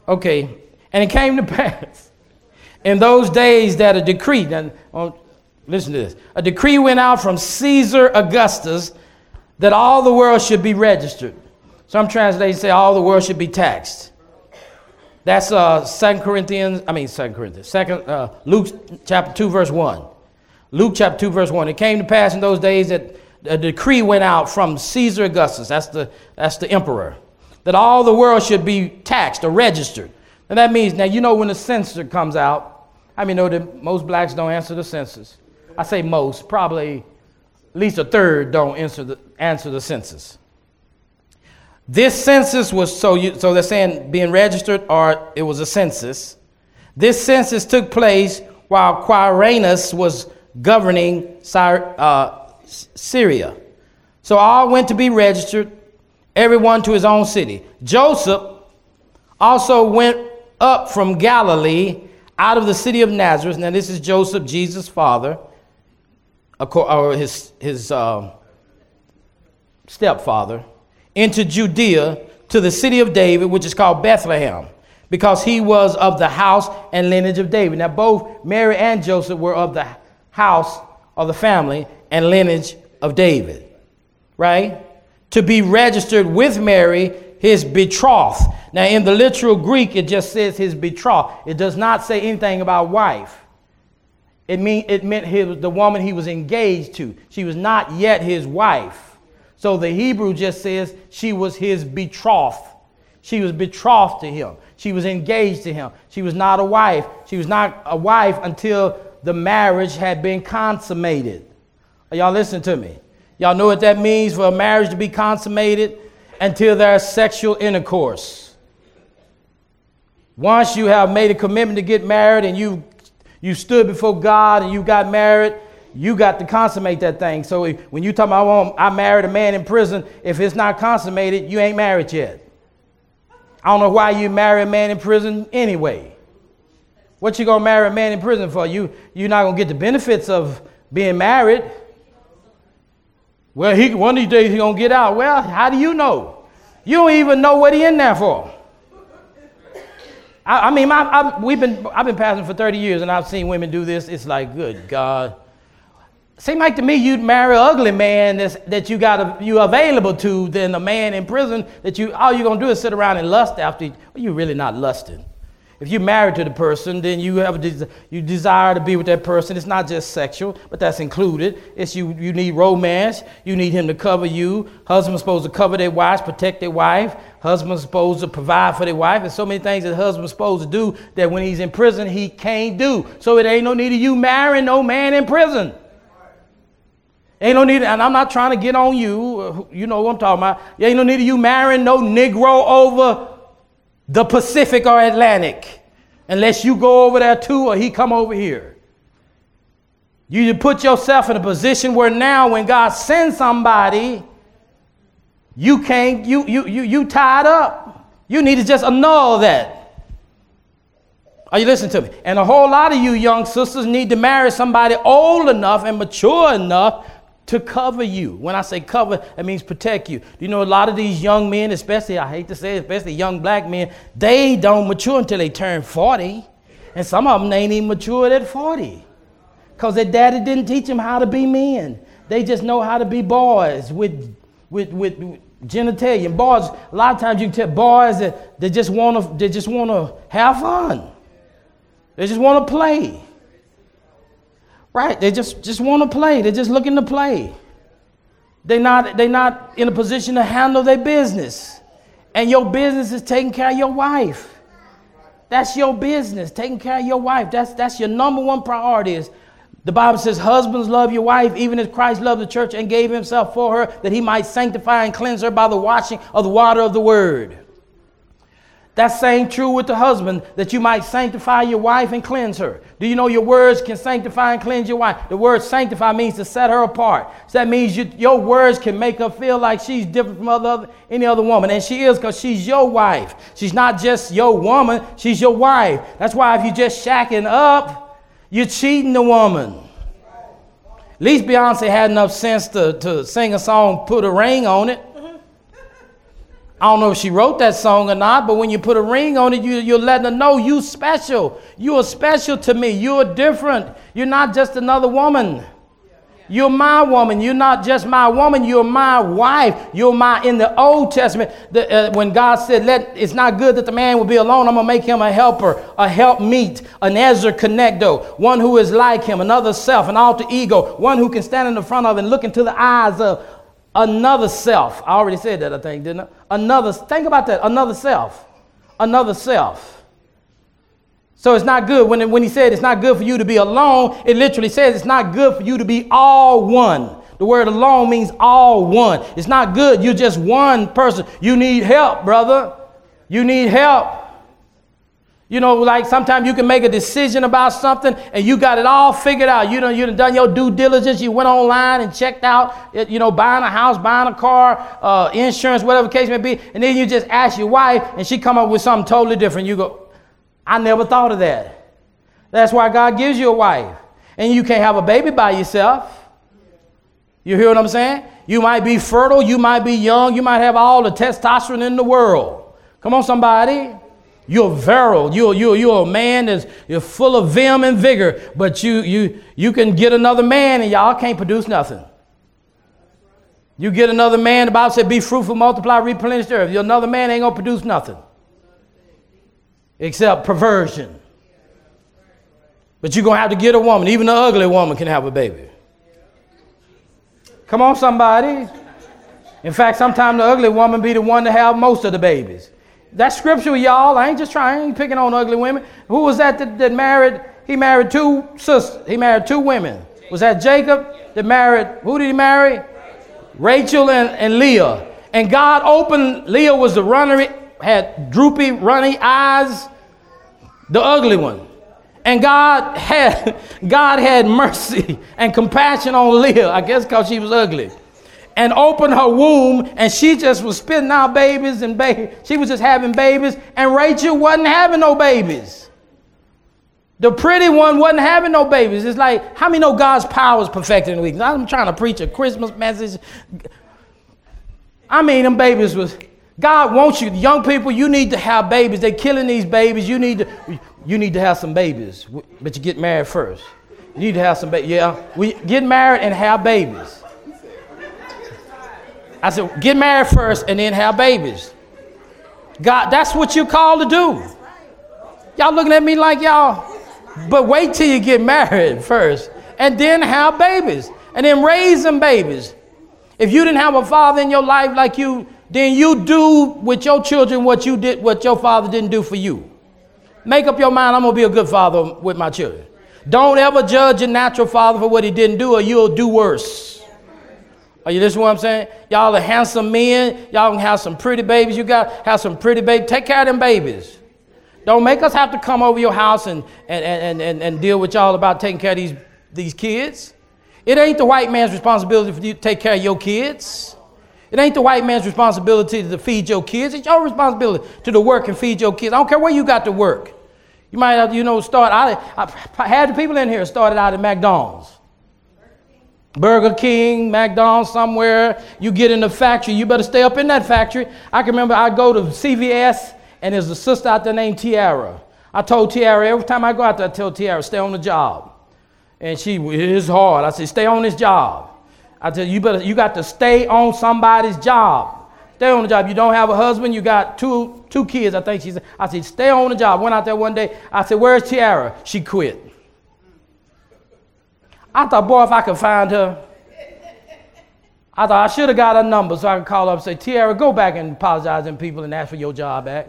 Okay. And it came to pass in those days that a decree, and uh, Listen to this. A decree went out from Caesar Augustus that all the world should be registered. Some translations say all the world should be taxed. That's uh, Second Corinthians, I mean Second Corinthians, Second uh, Luke chapter two, verse one. Luke chapter two, verse one. It came to pass in those days that a decree went out from Caesar Augustus, that's the, that's the emperor, that all the world should be taxed or registered. And that means, now you know when the census comes out, I mean, know that most blacks don't answer the census. I say most, probably at least a third don't answer the, answer the census. This census was, so you, so they're saying being registered, or it was a census. This census took place while Quirinius was governing uh, Syria. So all went to be registered, everyone to his own city. Joseph also went up from Galilee out of the city of Nazareth. Now this is Joseph, Jesus' father, or his, his uh, stepfather, into Judea to the city of David, which is called Bethlehem, because he was of the house and lineage of David. Now both Mary and Joseph were of the house of the family and lineage of David, right? To be registered with Mary, his betrothed. Now in the literal Greek, it just says his betrothed. It does not say anything about wife. It, mean, it meant his, the woman he was engaged to. She was not yet his wife. So the Hebrew just says she was his betrothed. She was betrothed to him. She was engaged to him. She was not a wife. She was not a wife until the marriage had been consummated. Are y'all listening to me? Y'all know what that means for a marriage to be consummated? Until there's sexual intercourse. Once you have made a commitment to get married and you you stood before God and you got married, you got to consummate that thing. So if, when you talk about, well, I married a man in prison, if it's not consummated, you ain't married yet. I don't know why you marry a man in prison anyway. What you gonna marry a man in prison for? You you're not gonna get the benefits of being married. Well, he one of these days he gonna get out. Well, how do you know? You don't even know what he in there for. I, I mean, I, I, we've been I've been pastoring for thirty years, and I've seen women do this. It's like, good God. Seems like to me you'd marry an ugly man that's, that you got a, you available to than a man in prison that you all you're gonna do is sit around and lust after. Well, you're really not lusting. If you're married to the person, then you have a des- you desire to be with that person. It's not just sexual, but that's included. It's you. You need romance. You need him to cover you. Husband's supposed to cover their wives, protect their wife. Husband's supposed to provide for their wife. There's so many things that husband's supposed to do that when he's in prison he can't do. So it ain't no need of you marrying no man in prison. Ain't no need, and I'm not trying to get on you. You know what I'm talking about. Ain't no need of you marrying no Negro over the Pacific or Atlantic, unless you go over there too or he come over here. You put yourself in a position where now when God sends somebody, you can't, you you you you tied up. You need to just annul that. Are you listening to me? And a whole lot of you young sisters need to marry somebody old enough and mature enough to cover you. When I say cover, that means protect you. Do you know a lot of these young men, especially, I hate to say it, especially young black men, they don't mature until they turn forty. And some of them ain't even matured at forty. Because their daddy didn't teach them how to be men. They just know how to be boys with, with, with, with genitalia. And boys, a lot of times you can tell boys that they just want to they just want to have fun. They just want to play. Right, they just, just want to play. They're just looking to play. They're not, they're not in a position to handle their business. And your business is taking care of your wife. That's your business, taking care of your wife. That's, that's your number one priority. Is the Bible says, husbands, love your wife, even as Christ loved the church and gave himself for her, that he might sanctify and cleanse her by the washing of the water of the word. That's same true with the husband, that you might sanctify your wife and cleanse her. Do you know your words can sanctify and cleanse your wife? The word sanctify means to set her apart. So that means you, your words can make her feel like she's different from other, any other woman. And she is, because she's your wife. She's not just your woman, she's your wife. That's why if you're just shacking up, you're cheating the woman. At least Beyonce had enough sense to, to sing a song, put a ring on it. I don't know if she wrote that song or not, but when you put a ring on it, you, you're letting her know you special. You are special to me. You're different. You're not just another woman. You're my woman. You're not just my woman. You're my wife. You're my, in the Old Testament, the, uh, when God said, "Let it's not good that the man will be alone. I'm going to make him a helper, a helpmeet, an Ezer Connecto, one who is like him, another self, an alter ego, one who can stand in the front of and look into the eyes of another self." I already said that, I think, didn't I? Another, think about that, another self, another self. So it's not good. When, when he said it's not good for you to be alone, it literally says it's not good for you to be all one. The word alone means all one. It's not good. You're just one person. You need help, brother. You need help. You know, like sometimes you can make a decision about something and you got it all figured out. You know, you've done your due diligence. You went online and checked out, you know, buying a house, buying a car, uh, insurance, whatever the case may be. And then you just ask your wife and she come up with something totally different. You go, I never thought of that. That's why God gives you a wife. And you can't have a baby by yourself. You hear what I'm saying? You might be fertile. You might be young. You might have all the testosterone in the world. Come on, somebody. You're virile. You're, you're, you're a man that's you're full of vim and vigor. But you, you, you can get another man and y'all can't produce nothing. You get another man, the Bible said, be fruitful, multiply, replenish the earth. You're another man ain't going to produce nothing. Except perversion. But you're going to have to get a woman. Even an ugly woman can have a baby. Come on, somebody. In fact, sometimes the ugly woman be the one to have most of the babies. That's scriptural, y'all. I ain't just trying. I ain't picking on ugly women. Who was that that, that married? He married two sisters. He married two women. Was that Jacob that married? Who did he marry? Rachel and, and Leah. And God opened. Leah was the runner. Had droopy, runny eyes, the ugly one. And God had God had mercy and compassion on Leah, I guess because she was ugly, and opened her womb, and she just was spitting out babies and baby. She was just having babies, and Rachel wasn't having no babies. The pretty one wasn't having no babies. It's like, how many know God's power is perfected in the weakness? I'm trying to preach a Christmas message. I mean, them babies was... God wants you, young people, you need to have babies. They're killing these babies. You need to, you need to have some babies, but you get married first. You need to have some babies. Yeah, we get married and have babies. I said, get married first and then have babies. God, that's what you're called to do. Y'all looking at me like y'all, but wait till you get married first and then have babies and then raise them babies. If you didn't have a father in your life like you, then you do with your children what you did, what your father didn't do for you. Make up your mind, I'm going to be a good father with my children. Don't ever judge a natural father for what he didn't do, or you'll do worse. Are you listening to what I'm saying? Y'all are handsome men. Y'all can have some pretty babies. You got have some pretty babies. Take care of them babies. Don't make us have to come over your house and, and, and, and, and deal with y'all about taking care of these, these kids. It ain't the white man's responsibility for you to take care of your kids. It ain't the white man's responsibility to feed your kids. It's your responsibility to, to work and feed your kids. I don't care where you got to work. You might have, you know, start out. I had the people in here started out at McDonald's. Burger King, McDonald's, somewhere. You get in the factory, you better stay up in that factory. I can remember I'd go to C V S, and there's a sister out there named Tiara. I told Tiara, every time I go out there, I tell Tiara, stay on the job. And she, it is hard. I said, stay on this job. I tell you, you better, you got to stay on somebody's job. Stay on the job. You don't have a husband. You got two two kids, I think she said. I said, stay on the job. Went out there one day. I said, where's Tiara? She quit. I thought, boy, if I could find her. I thought I should have got her number so I could call her up and say, Tiara, go back and apologize to people and ask for your job back.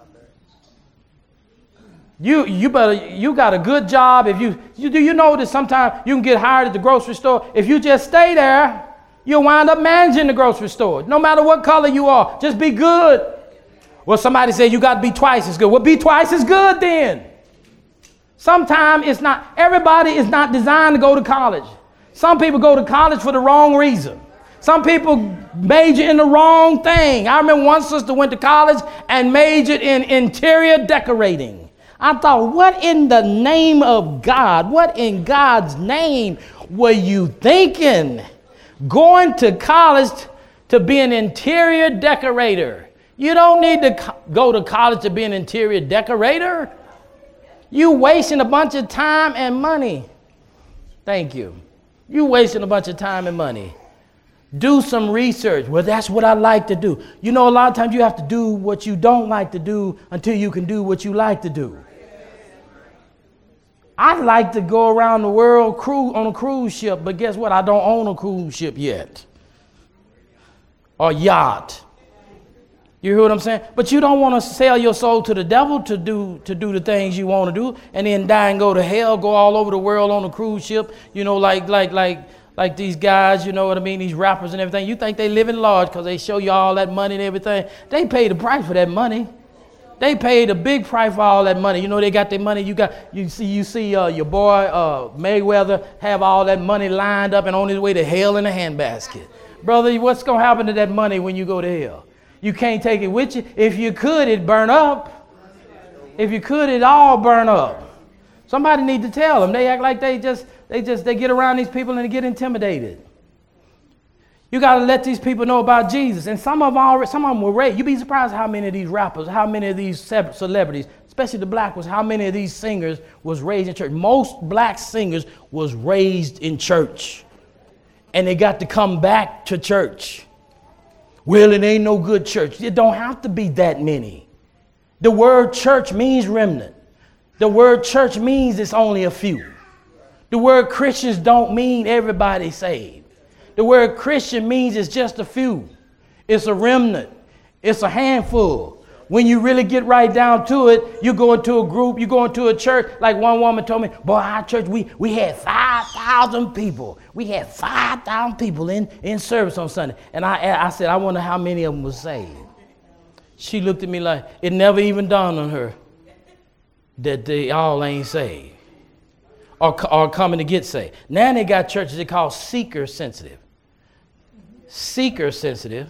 You you better you got a good job. If you, you do you know that sometimes you can get hired at the grocery store. If you just stay there, you'll wind up managing the grocery store. No matter what color you are, just be good. Well, somebody said you got to be twice as good. Well, be twice as good then. Sometimes it's not, everybody is not designed to go to college. Some people go to college for the wrong reason. Some people major in the wrong thing. I remember one sister went to college and majored in interior decorating. I thought, what in the name of God, what in God's name were you thinking? Going to college to be an interior decorator. You don't need to co- go to college to be an interior decorator. You wasting a bunch of time and money. Thank you. You wasting a bunch of time and money. Do some research. Well, that's what I like to do. You know, a lot of times you have to do what you don't like to do until you can do what you like to do. I'd like to go around the world cruise on a cruise ship, but guess what? I don't own a cruise ship yet. Or yacht. You hear what I'm saying? But you don't want to sell your soul to the devil to do to do the things you want to do and then die and go to hell, go all over the world on a cruise ship, you know, like like like like these guys, you know what I mean, these rappers and everything. You think they live in large because they show you all that money and everything. They pay the price for that money. They paid a big price for all that money. You know, they got their money. You got you see you see uh, your boy uh, Mayweather have all that money lined up and on his way to hell in a handbasket. Brother, what's going to happen to that money when you go to hell? You can't take it with you. If you could, it'd burn up. If you could, it'd all burn up. Somebody need to tell them. They act like they just, they just, they get around these people and they get intimidated. You got to let these people know about Jesus. And some of them already, some of them were raised. You'd be surprised how many of these rappers, how many of these celebrities, especially the black ones, how many of these singers was raised in church. Most black singers was raised in church. And they got to come back to church. Well, it ain't no good church. It don't have to be that many. The word church means remnant. The word church means it's only a few. The word Christians don't mean everybody saved. The word Christian means it's just a few. It's a remnant. It's a handful. When you really get right down to it, you go into a group, you go into a church. Like one woman told me, boy, our church, we, we had five thousand people. We had five thousand people in, in service on Sunday. And I, I said, I wonder how many of them was saved. She looked at me like, it never even dawned on her that they all ain't saved or, or coming to get saved. Now they got churches they call seeker sensitive. Seeker sensitive.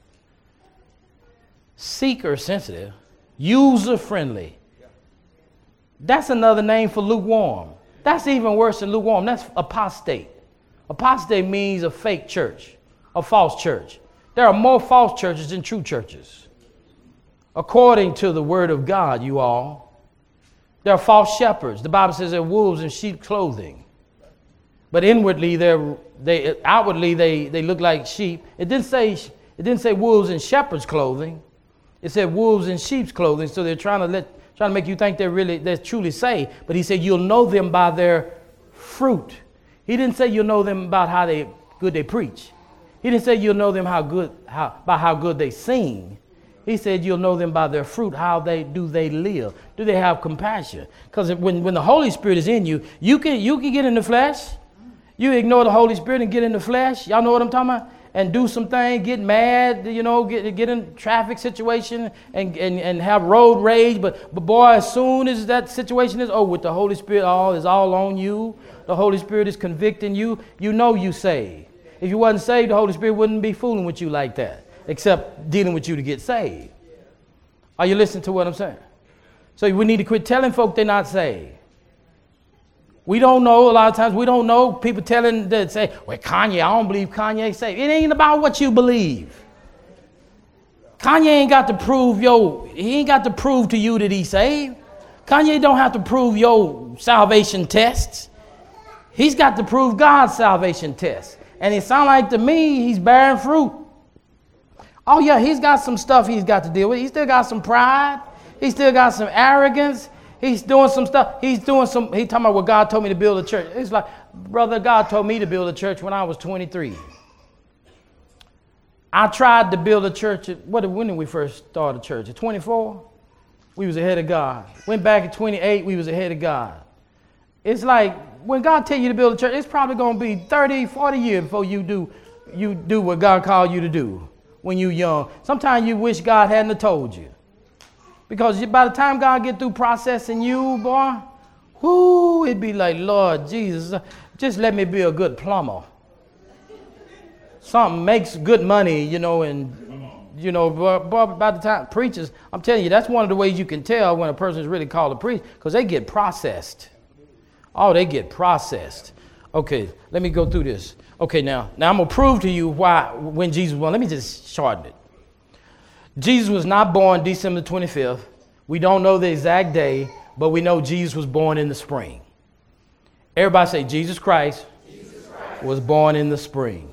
Seeker sensitive, user friendly. That's another name for lukewarm. That's even worse than lukewarm. That's apostate. Apostate means a fake church, a false church. There are more false churches than true churches. According to the word of God, you all, there are false shepherds. The Bible says they're wolves in sheep clothing. But inwardly, they're, they outwardly they, they look like sheep. It didn't say it didn't say wolves in shepherd's clothing. It said wolves in sheep's clothing, so they're trying to let, trying to make you think they're really, they're truly saved. But he said you'll know them by their fruit. He didn't say you'll know them about how they good they preach. He didn't say you'll know them how good, how by how good they sing. He said you'll know them by their fruit. How they do they live? Do they have compassion? Because when when the Holy Spirit is in you, you can you can get in the flesh. You ignore the Holy Spirit and get in the flesh. Y'all know what I'm talking about? And do something, get mad, you know, get get in traffic situation and, and, and have road rage. But but boy, as soon as that situation is over with the Holy Spirit, all is all on you. The Holy Spirit is convicting you. You know you saved. If you wasn't saved, the Holy Spirit wouldn't be fooling with you like that, except dealing with you to get saved. Are you listening to what I'm saying? So we need to quit telling folk they're not saved. We don't know, a lot of times we don't know. People telling that say, well, Kanye, I don't believe Kanye saved. It ain't about what you believe. Kanye ain't got to prove yo, he ain't got to prove to you that he saved. Kanye don't have to prove your salvation tests. He's got to prove God's salvation test. And it sounds like to me he's bearing fruit. Oh yeah, he's got some stuff he's got to deal with. He still got some pride. He still got some arrogance. He's doing some stuff. He's doing some, he's talking about what God told me to build a church. It's like, brother, God told me to build a church when I was twenty-three. I tried to build a church at, what, when did we first start a church? At twenty-four? We was ahead of God. Went back at twenty-eight, we was ahead of God. It's like, when God tell you to build a church, it's probably going to be thirty, forty years before you do, you do what God called you to do when you're young. Sometimes you wish God hadn't have told you. Because by the time God get through processing you, boy, whoo, it'd be like, Lord Jesus, just let me be a good plumber. Something makes good money, you know, and, you know, boy, boy, by the time, preachers, I'm telling you, that's one of the ways you can tell when a person is really called a priest, because they get processed. Oh, they get processed. Okay, let me go through this. Okay, now, now I'm going to prove to you why, when Jesus was born, let me just shorten it. Jesus was not born December twenty-fifth. We don't know the exact day, but we know Jesus was born in the spring. Everybody say, Jesus Christ, Jesus Christ was born in the spring.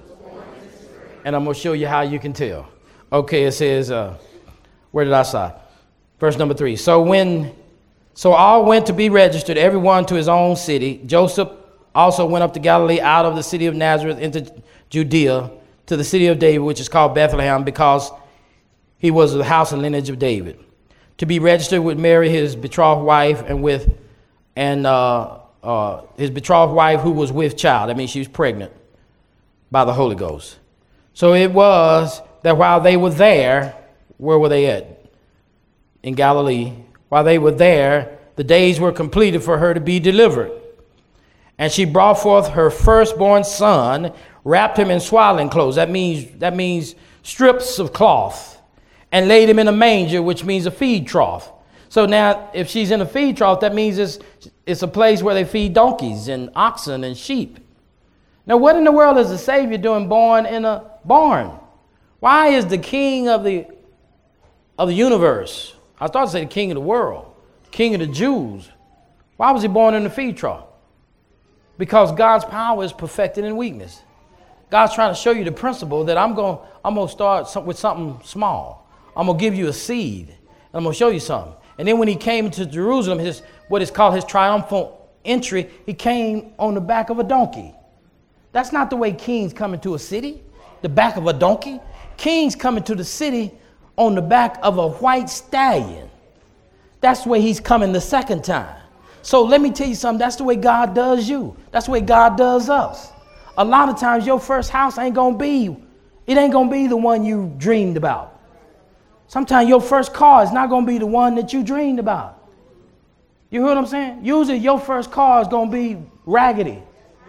And I'm going to show you how you can tell. Okay, it says, uh, where did I stop? Verse number three. So when, so all went to be registered, everyone to his own city. Joseph also went up to Galilee out of the city of Nazareth into Judea to the city of David, which is called Bethlehem, because he was of the house and lineage of David, to be registered with Mary, his betrothed wife, and with, and uh, uh, his betrothed wife who was with child. That means she was pregnant by the Holy Ghost. So it was that while they were there, where were they at? In Galilee. While they were there, the days were completed for her to be delivered. And she brought forth her firstborn son, wrapped him in swaddling clothes. That means, that means strips of cloth, and laid him in a manger, which means a feed trough. So now, if she's in a feed trough, that means it's, it's a place where they feed donkeys and oxen and sheep. Now, what in the world is the Savior doing born in a barn? Why is the king of the, of the universe, I was about to say the king of the world, king of the Jews, why was he born in a feed trough? Because God's power is perfected in weakness. God's trying to show you the principle that I'm going I'm going to start some, with something small. I'm going to give you a seed, and I'm going to show you something. And then when he came to Jerusalem, his what is called his triumphal entry, he came on the back of a donkey. That's not the way kings come into a city, the back of a donkey. Kings come into the city on the back of a white stallion. That's the way he's coming the second time. So let me tell you something. That's the way God does you. That's the way God does us. A lot of times your first house ain't going to be, it ain't going to be the one you dreamed about. Sometimes your first car is not going to be the one that you dreamed about. You hear what I'm saying? Usually your first car is going to be raggedy,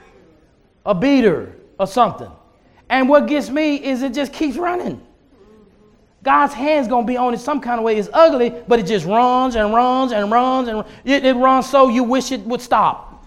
a beater or something. And what gets me is it just keeps running. God's hand's going to be on it some kind of way. It's ugly, but it just runs and runs and runs. and It, it runs so you wish it would stop.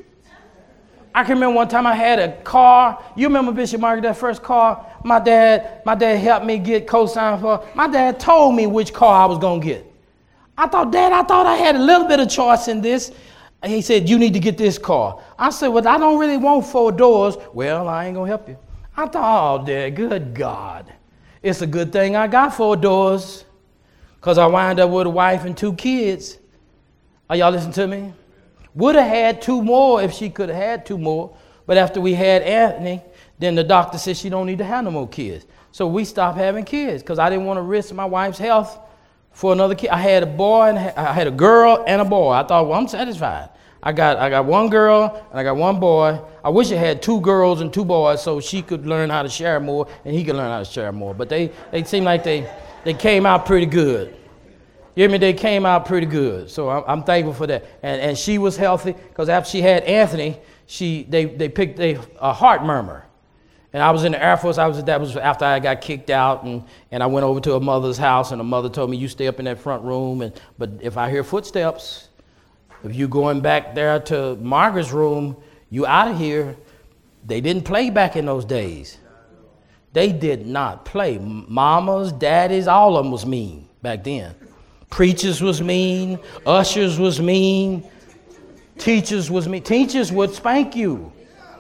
I can remember one time I had a car. You remember, Bishop Margaret, that first car? My dad, my dad helped me get co-sign for. My dad told me which car I was going to get. I thought, Dad, I thought I had a little bit of choice in this. And he said, you need to get this car. I said, well, I don't really want four doors. Well, I ain't going to help you. I thought, oh, Dad, good God. It's a good thing I got four doors, because I wind up with a wife and two kids. Are y'all listening to me? Would have had two more if she could have had two more. But after we had Anthony, then the doctor said she don't need to have no more kids. So we stopped having kids because I didn't want to risk my wife's health for another kid. I had a boy and I had a girl and a boy. I thought, well, I'm satisfied. I got I got one girl and I got one boy. I wish I had two girls and two boys so she could learn how to share more and he could learn how to share more. But they, they seem like they, they came out pretty good. You hear me? They came out pretty good. So I'm, I'm thankful for that. And and she was healthy because after she had Anthony, she they they picked a, a heart murmur. And I was in the Air Force. I was that was after I got kicked out, and, and I went over to a mother's house, and the mother told me, you stay up in that front room, and but if I hear footsteps, if you going back there to Margaret's room, you out of here. They didn't play back in those days. They did not play. Mamas, daddies, all of them was mean back then. Preachers was mean. Ushers was mean. Teachers was mean. Teachers would spank you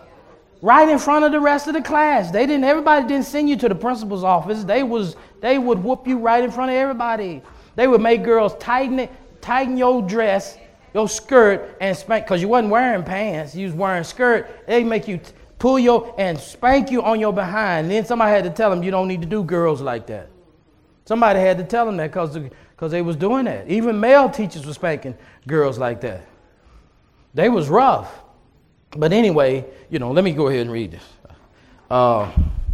right in front of the rest of the class. They didn't. Everybody didn't send you to the principal's office. They was. They would whoop you right in front of everybody. They would make girls tighten it, tighten your dress, your skirt, and spank because you wasn't wearing pants. You was wearing skirt. They make you t- pull your and spank you on your behind. Then somebody had to tell them you don't need to do girls like that. Somebody had to tell them that because because they was doing that. Even male teachers were spanking girls like that. They was rough. But anyway, you know, let me go ahead and read this. Uh,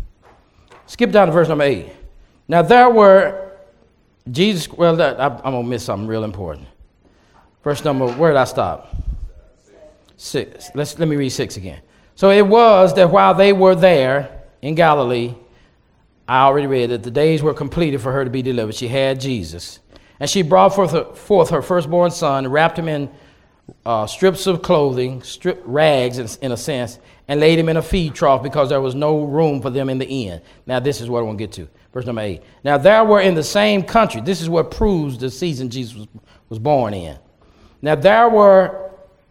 skip down to verse number eight. Now there were Jesus. Well, that, I, I'm gonna miss something real important. Verse number. Where did I stop? Six. Let's let me read six again. So it was that while they were there in Galilee, I already read that the days were completed for her to be delivered. She had Jesus, and she brought forth her, forth her firstborn son, wrapped him in uh, strips of clothing, strip rags in, in a sense, and laid him in a feed trough because there was no room for them in the inn. Now this is what I want to get to. Verse number eight. Now there were in the same country. This is what proves the season Jesus was, was born in. Now there were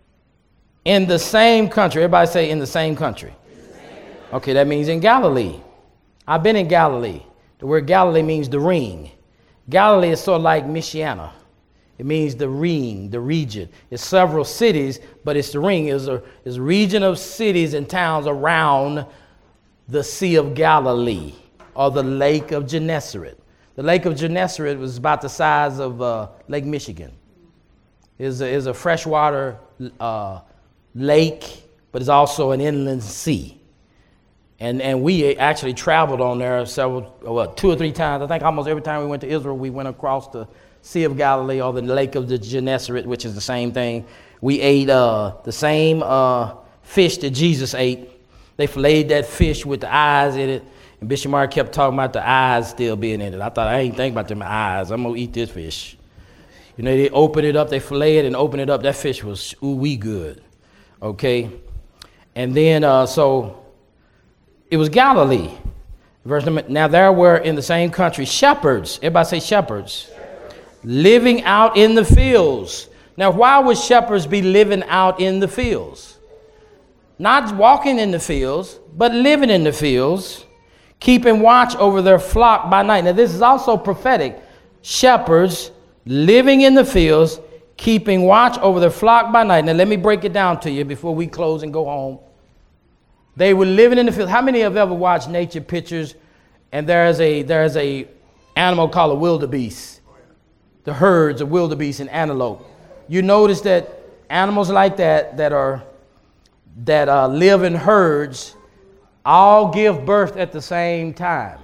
in the same country. Everybody say in the same country. Okay, that means in Galilee. I've been in Galilee. The word Galilee means the ring. Galilee is sort of like Michiana. It means the ring, the region. It's several cities, but it's the ring. It's a, it's a region of cities and towns around the Sea of Galilee, or the Lake of Gennesaret. The Lake of Gennesaret was about the size of uh, Lake Michigan. It's a, it's a freshwater uh, lake, but it's also an inland sea. And and we actually traveled on there several, well, two or three times. I think almost every time we went to Israel, we went across the Sea of Galilee or the Lake of the Gennesaret, which is the same thing. We ate uh, the same uh, fish that Jesus ate. They filleted that fish with the eyes in it. And Bishop Mark kept talking about the eyes still being in it. I thought, I ain't thinking about them eyes. I'm going to eat this fish. You know, they open it up, they fillet it and open it up. That fish was ooh-wee good. Okay? And then, uh, so... it was Galilee. Verse number, now there were in the same country shepherds. Everybody say shepherds. Living out in the fields. Now, why would shepherds be living out in the fields? Not walking in the fields, but living in the fields, keeping watch over their flock by night. Now, this is also prophetic. Shepherds living in the fields, keeping watch over their flock by night. Now, let me break it down to you before we close and go home. They were living in the field. How many have ever watched nature pictures and there's a there's a animal called a wildebeest? The herds of wildebeest and antelope. You notice that animals like that that are that uh, live in herds all give birth at the same time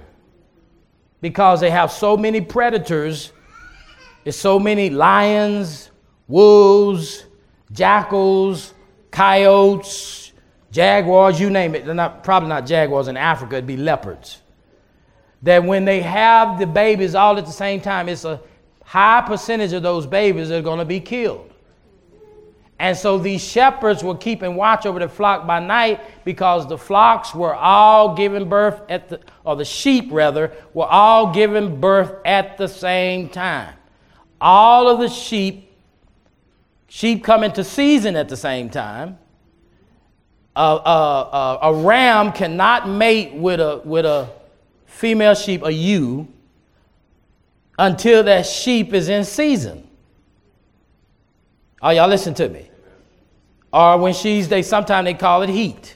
because they have so many predators. There's so many lions, wolves, jackals, coyotes, jaguars, you name it. They're not, probably not jaguars in Africa, it'd be leopards. That when they have the babies all at the same time, it's a high percentage of those babies that are going to be killed. And so these shepherds were keeping watch over the flock by night because the flocks were all giving birth at the, or the sheep rather, were all giving birth at the same time. All of the sheep, sheep come into season at the same time. Uh, uh, uh, a ram cannot mate with a with a female sheep, a ewe, until that sheep is in season. Oh, y'all listen to me. Or when she's, they sometimes they call it heat.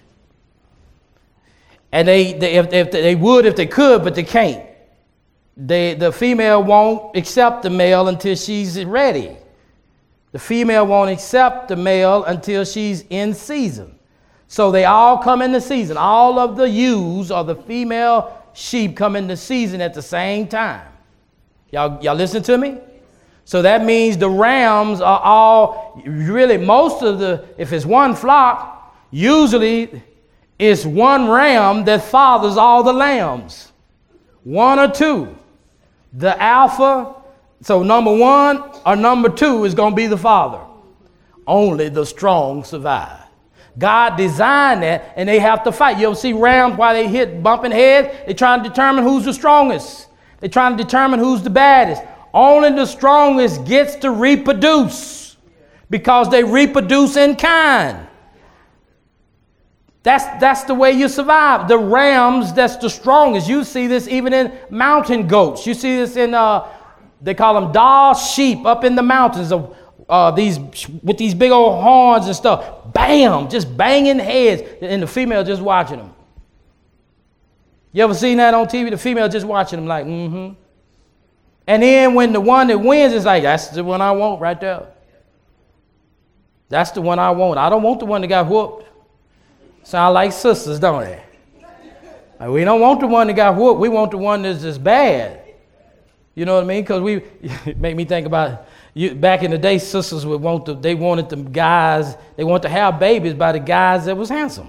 And they, they if, if they would if they could, but they can't. They the female won't accept the male until she's ready. The female won't accept the male until she's in season. So they all come into season. All of the ewes or the female sheep come into season at the same time. Y'all, y'all listen to me? So that means the rams are all, really most of the, if it's one flock, usually it's one ram that fathers all the lambs. One or two. The alpha, so number one or number two is going to be the father. Only the strong survive. God designed that, and they have to fight. You ever see rams while they hit bumping heads? They're trying to determine who's the strongest. They're trying to determine who's the baddest. Only the strongest gets to reproduce because they reproduce in kind. That's, that's the way you survive. The rams, that's the strongest. You see this even in mountain goats. You see this in, uh, they call them Dall sheep up in the mountains of Uh, these with these big old horns and stuff, bam, just banging heads, and the female just watching them. You ever seen that on T V? The female just watching them like, mm-hmm. And then when the one that wins is like, that's the one I want right there. That's the one I want. I don't want the one that got whooped. Sound like sisters, don't they? Like, we don't want the one that got whooped. We want the one that's just bad. You know what I mean? Because we it make me think about you, back in the day, sisters would want to, they wanted the guys, they wanted to have babies by the guys that was handsome.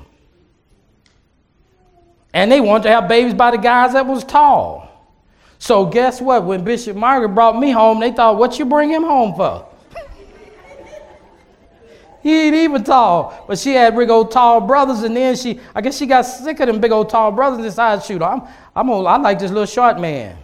And they wanted to have babies by the guys that was tall. So guess what? When Bishop Margaret brought me home, they thought, what you bring him home for? He ain't even tall. But she had big old tall brothers, and then she, I guess she got sick of them big old tall brothers and decided, shoot, I'm, I'm old, I like this little short man.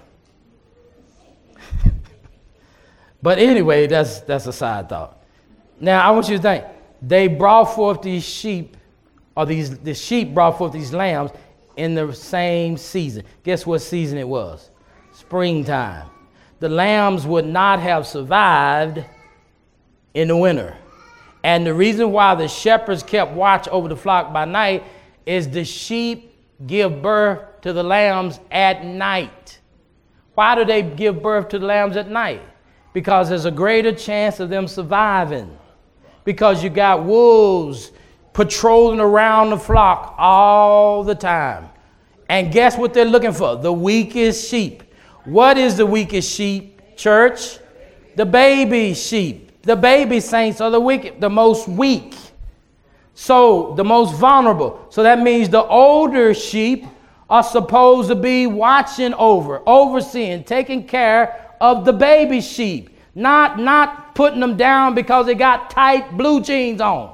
But anyway, that's that's a side thought. Now, I want you to think, they brought forth these sheep, or these the sheep brought forth these lambs in the same season. Guess what season it was? Springtime. The lambs would not have survived in the winter. And the reason why the shepherds kept watch over the flock by night is the sheep give birth to the lambs at night. Why do they give birth to the lambs at night? Because there's a greater chance of them surviving. Because you got wolves patrolling around the flock all the time. And guess what they're looking for? The weakest sheep. What is the weakest sheep, church? The baby sheep. The baby saints are the weak, the most weak. So the most vulnerable. So that means the older sheep are supposed to be watching over, overseeing, taking care of the baby sheep, not not putting them down because they got tight blue jeans on,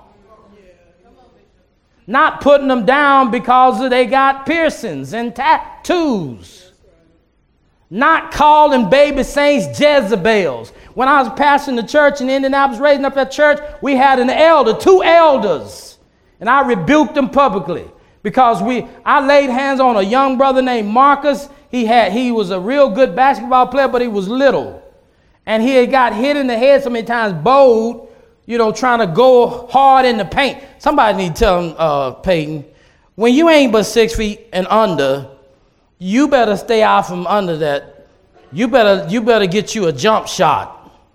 not putting them down because they got piercings and tattoos, not calling baby saints Jezebels. When I was pastoring the church in Indianapolis, raising up that church, we had an elder, two elders, and I rebuked them publicly because we I laid hands on a young brother named Marcus. He had he was a real good basketball player, but he was little. And he had got hit in the head so many times, bowed, you know, trying to go hard in the paint. Somebody need to tell him, uh, Peyton, when you ain't but six feet and under, you better stay out from under that. You better you better get you a jump shot.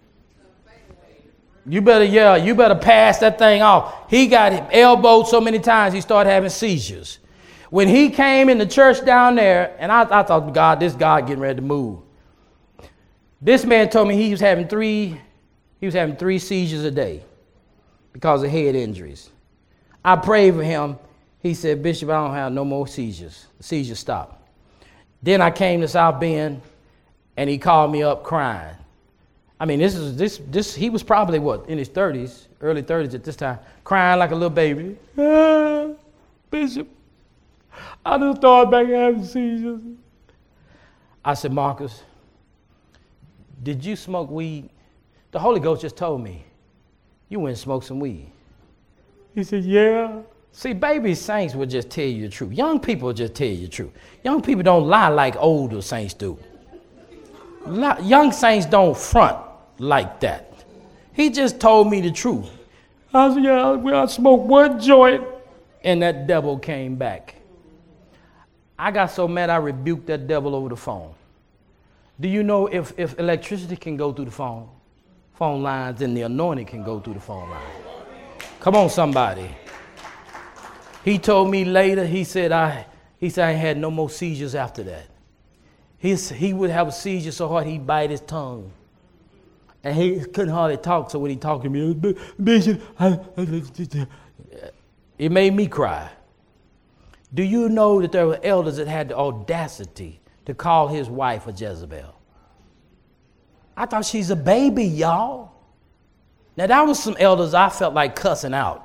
You better, yeah, you better pass that thing off. He got elbowed so many times he started having seizures. When he came in the church down there, and I, I thought, God, this God getting ready to move. This man told me he was having three, he was having three seizures a day because of head injuries. I prayed for him. He said, Bishop, I don't have no more seizures. The seizures stopped. Then I came to South Bend, and he called me up crying. I mean, this is this this he was probably what, in his thirties, early thirties at this time, crying like a little baby. Ah, Bishop, I just started back having seizures. I said, Marcus, did you smoke weed? The Holy Ghost just told me you went and smoked some weed. He said, yeah. See, baby saints will just tell you the truth. Young people will just tell you the truth. Young people don't lie like older saints do. Young saints don't front like that. He just told me the truth. I said, yeah, I smoked one joint, and that devil came back. I got so mad I rebuked that devil over the phone. Do you know if, if electricity can go through the phone, phone lines, then the anointing can go through the phone line? Come on, somebody. He told me later, he said, I, he said I had no more seizures after that. His, he would have a seizure so hard he'd bite his tongue. And he couldn't hardly talk, so when he talked to me, Bishop, it made me cry. Do you know that there were elders that had the audacity to call his wife a Jezebel? I thought she's a baby, y'all. Now, that was some elders I felt like cussing out.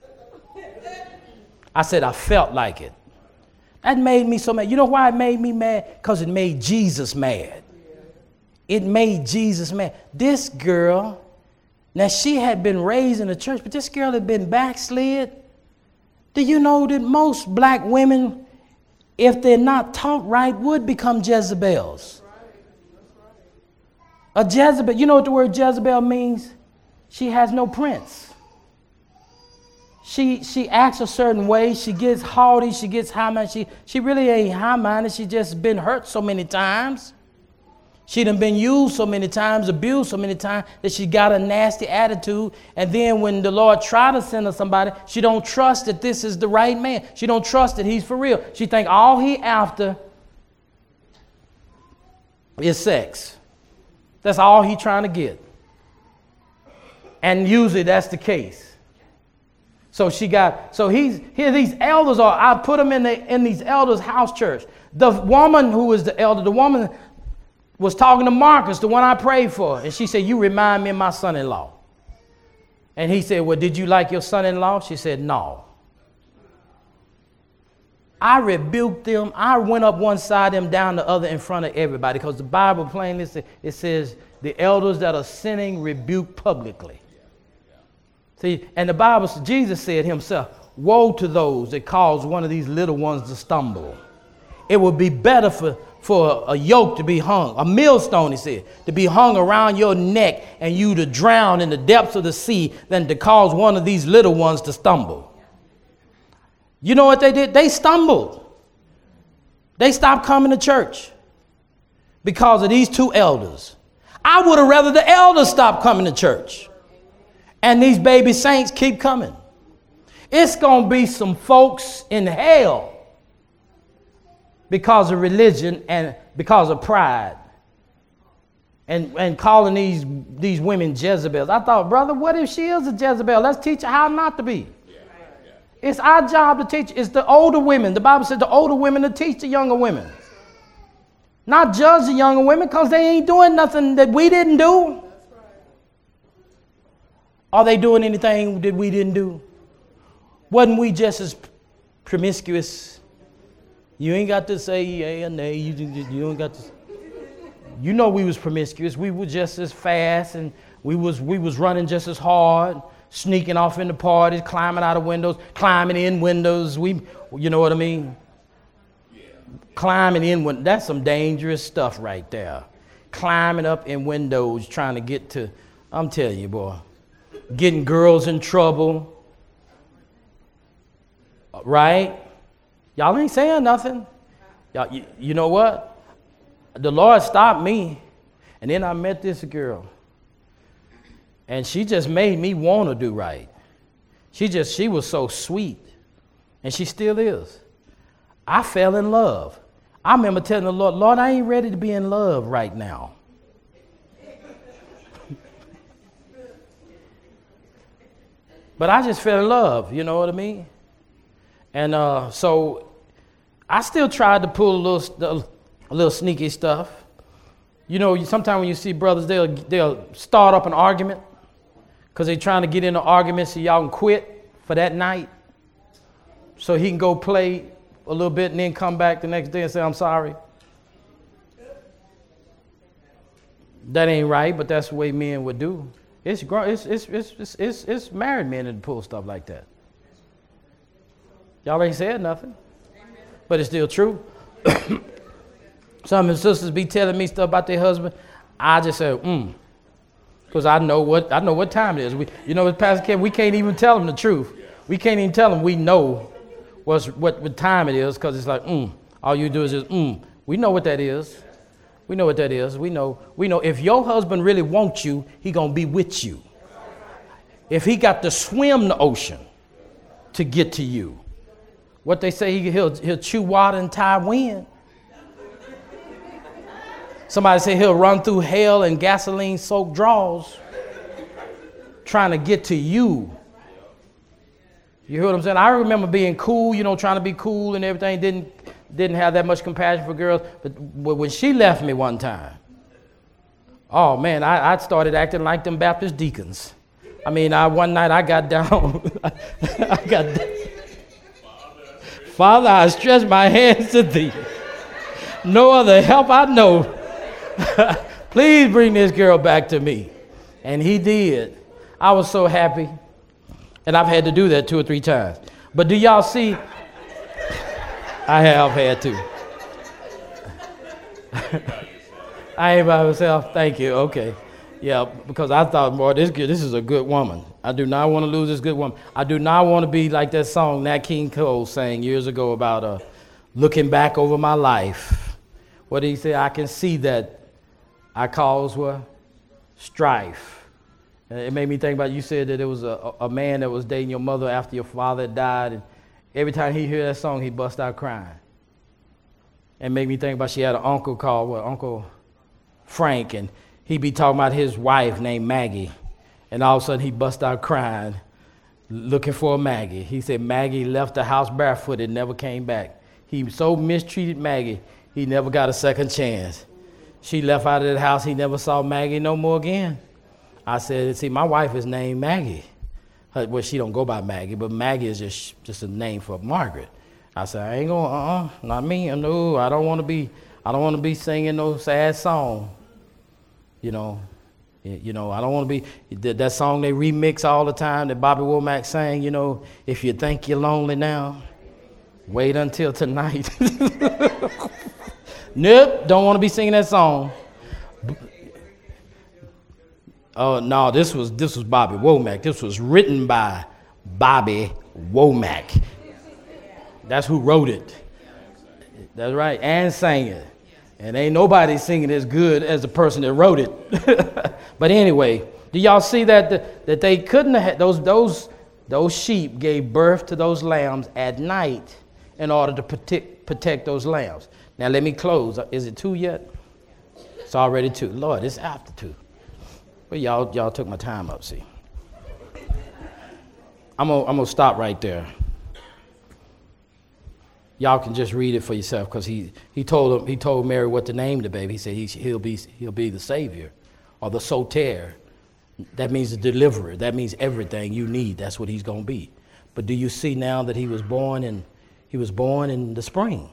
I said I felt like it. That made me so mad. You know why it made me mad? Because it made Jesus mad. It made Jesus mad. This girl, now she had been raised in the church, but this girl had been backslid. Do you know that most black women, if they're not taught right, would become Jezebels? A Jezebel, you know what the word Jezebel means? She has no prince. She she acts a certain way. She gets haughty. She gets high-minded. She, she really ain't high-minded. She just been hurt so many times. She done been used so many times, abused so many times that she got a nasty attitude. And then when the Lord try to send her somebody, she don't trust that this is the right man. She don't trust that he's for real. She think all he after is sex. That's all he trying to get. And usually that's the case. So she got, so he's, here these elders are, I put them in the, in these elders' house church. The woman who is the elder, the woman was talking to Marcus, the one I prayed for. And she said, you remind me of my son-in-law. And he said, well, did you like your son-in-law? She said, no. I rebuked them. I went up one side, them down the other in front of everybody, because the Bible plainly says, it says, the elders that are sinning rebuke publicly. See, and the Bible, Jesus said himself, woe to those that cause one of these little ones to stumble. It would be better for, for a yoke to be hung, a millstone, he said, to be hung around your neck and you to drown in the depths of the sea than to cause one of these little ones to stumble. You know what they did? They stumbled. They stopped coming to church because of these two elders. I would have rather the elders stop coming to church and these baby saints keep coming. It's going to be some folks in hell because of religion and because of pride and, and calling these, these women Jezebels. I thought, brother, what if she is a Jezebel? Let's teach her how not to be. It's our job to teach. It's the older women. The Bible said the older women to teach the younger women. Not judge the younger women because they ain't doing nothing that we didn't do. Are they doing anything that we didn't do? Wasn't we just as promiscuous? You ain't got to say yay or nay. You, you don't got to. You know we was promiscuous. We were just as fast, and we was we was running just as hard. Sneaking off into parties, climbing out of windows, climbing in windows. We, you know what I mean? Yeah. Climbing in windows. That's some dangerous stuff right there. Climbing up in windows, trying to get to, I'm telling you, boy, getting girls in trouble. Right? Y'all ain't saying nothing. Y'all, you, you know what? The Lord stopped me, and then I met this girl. And she just made me want to do right. She just, she was so sweet. And she still is. I fell in love. I remember telling the Lord, Lord, I ain't ready to be in love right now. But I just fell in love, you know what I mean? And uh, so I still tried to pull a little, a little sneaky stuff. You know, sometimes when you see brothers, they'll, they'll start up an argument. Because they're trying to get into arguments so y'all can quit for that night. So he can go play a little bit and then come back the next day and say, I'm sorry. That ain't right, but that's the way men would do. It's it's it's it's it's, it's, it's married men that pull stuff like that. Y'all ain't said nothing. But it's still true. Some of the sisters be telling me stuff about their husband. I just say, mm. Because I know what I know what time it is. We, you know, with Pastor Kevin, we can't even tell them the truth. We can't even tell them we know what's, what what time it is, because it's like, mm. All you do is just, mm. We know what that is. We know what that is. We know. We know if your husband really wants you, he gonna be with you. If he got to swim the ocean to get to you, what they say, he, he'll he'll chew water and tie wind. Somebody say he'll run through hell and gasoline-soaked draws trying to get to you. You hear what I'm saying? I remember being cool, you know, trying to be cool and everything. Didn't didn't have that much compassion for girls. But when she left me one time, oh, man, I, I started acting like them Baptist deacons. I mean, I one night I got down. I got down. Father, I stretch my hands to thee. No other help I know. Please bring this girl back to me. And he did. I was so happy. And I've had to do that two or three times. But do y'all see? I have had to. I ain't by myself. Thank you. Okay. Yeah, because I thought, boy, this this is a good woman. I do not want to lose this good woman. I do not want to be like that song Nat King Cole sang years ago about uh, looking back over my life. What did he say? I can see that I caused what? Strife. And it made me think about, you said that it was a, a man that was dating your mother after your father had died. And every time he heard that song, he bust out crying. And made me think about, she had an uncle called, what, Uncle Frank. And he'd be talking about his wife named Maggie. And all of a sudden he bust out crying, looking for Maggie. He said Maggie left the house barefoot and never came back. He so mistreated Maggie, he never got a second chance. She left out of the house. He never saw Maggie no more again. I said, see, my wife is named Maggie. Her, well, she don't go by Maggie, but Maggie is just just a name for Margaret. I said, I ain't going, uh-uh, not me. No, I don't want to be, I don't want to be singing no sad song. You know, you know, I don't want to be, that, that song they remix all the time that Bobby Womack sang, you know, if you think you're lonely now, wait until tonight. Nope, don't want to be singing that song. Oh, no, this was this was Bobby Womack. This was written by Bobby Womack. That's who wrote it. That's right, and sang it. And ain't nobody singing as good as the person that wrote it. But anyway, do y'all see that the, that they couldn't have had, those those those sheep gave birth to those lambs at night in order to protect protect those lambs. Now let me close. Is it two yet? It's already two. Lord, it's after two. But y'all y'all took my time up, see. I'm gonna I'm gonna stop right there. Y'all can just read it for yourself, because he, he told him, he told Mary what to name the baby. He said he, he'll be he'll be the Savior, or the Soter. That means the deliverer. That means everything you need. That's what he's gonna be. But do you see now that he was born in he was born in the spring?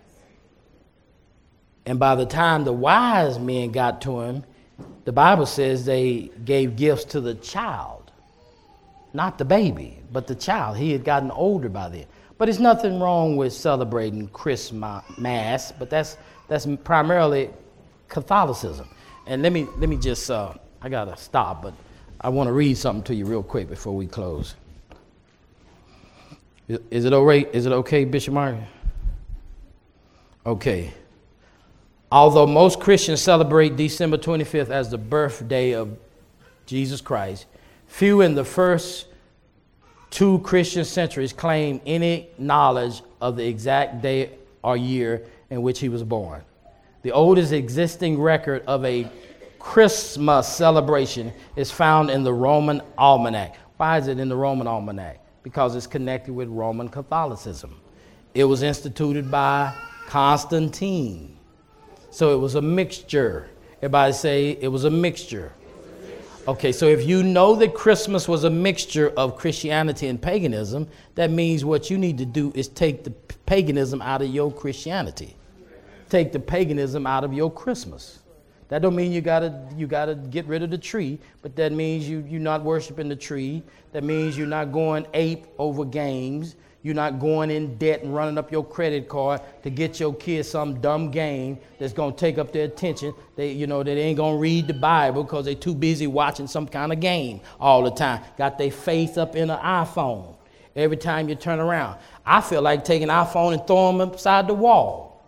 And by the time the wise men got to him, the Bible says they gave gifts to the child, not the baby, but the child. He had gotten older by then. But there's nothing wrong with celebrating Christmas, but that's that's primarily Catholicism. And let me let me just uh, I gotta stop, but I want to read something to you real quick before we close. Is, is it okay? Is it okay, Bishop Martin? Okay. Although most Christians celebrate December twenty-fifth as the birthday of Jesus Christ, few in the first two Christian centuries claim any knowledge of the exact day or year in which he was born. The oldest existing record of a Christmas celebration is found in the Roman Almanac. Why is it in the Roman Almanac? Because it's connected with Roman Catholicism. It was instituted by Constantine. So it was a mixture. Everybody say it was a mixture. Okay, so if you know that Christmas was a mixture of Christianity and paganism, that means what you need to do is take the paganism out of your Christianity. Take the paganism out of your Christmas. That don't mean you gotta you gotta get rid of the tree, but that means you you're not worshiping the tree. That means you're not going ape over games. You're not going in debt and running up your credit card to get your kids some dumb game that's going to take up their attention. They, you know, they ain't going to read the Bible because they're too busy watching some kind of game all the time. Got their face up in an iPhone every time you turn around. I feel like taking an iPhone and throwing them upside the wall.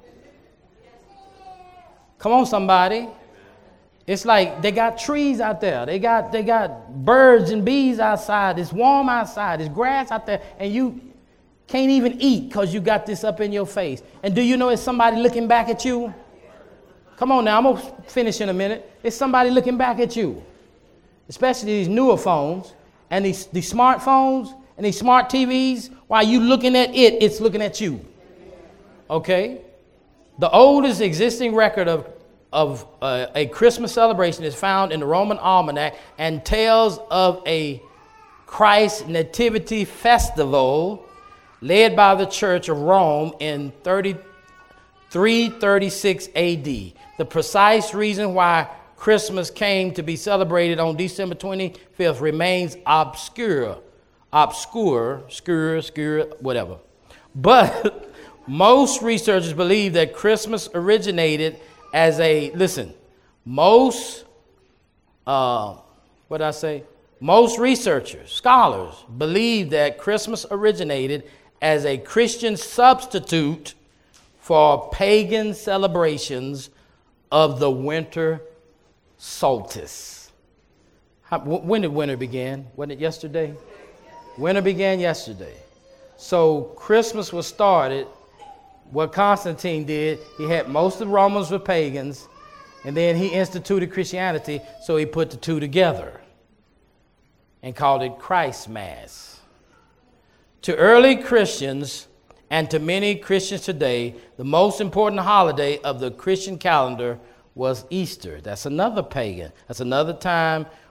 Come on, somebody. It's like they got trees out there. They got they got birds and bees outside. It's warm outside. There's grass out there, and you can't even eat because you got this up in your face. And do you know it's somebody looking back at you? Come on now, I'm going to finish in a minute. It's somebody looking back at you. Especially these newer phones and these, these smartphones and these smart T Vs. While you looking at it, it's looking at you. Okay? The oldest existing record of, of uh, a Christmas celebration is found in the Roman Almanac and tells of a Christ Nativity Festival led by the Church of Rome in three thirty-six A D. The precise reason why Christmas came to be celebrated on December twenty-fifth remains obscure, obscure, obscure, obscure, whatever. But most researchers believe that Christmas originated as a, listen, most, uh, what did I say? Most researchers, scholars, believe that Christmas originated as a Christian substitute for pagan celebrations of the winter solstice. How, when did winter begin? Wasn't it yesterday? Winter began yesterday. So Christmas was started. What Constantine did, he had most of the Romans were pagans, and then he instituted Christianity, so he put the two together and called it Christmas. To early Christians and to many Christians today, the most important holiday of the Christian calendar was Easter. That's another pagan. That's another time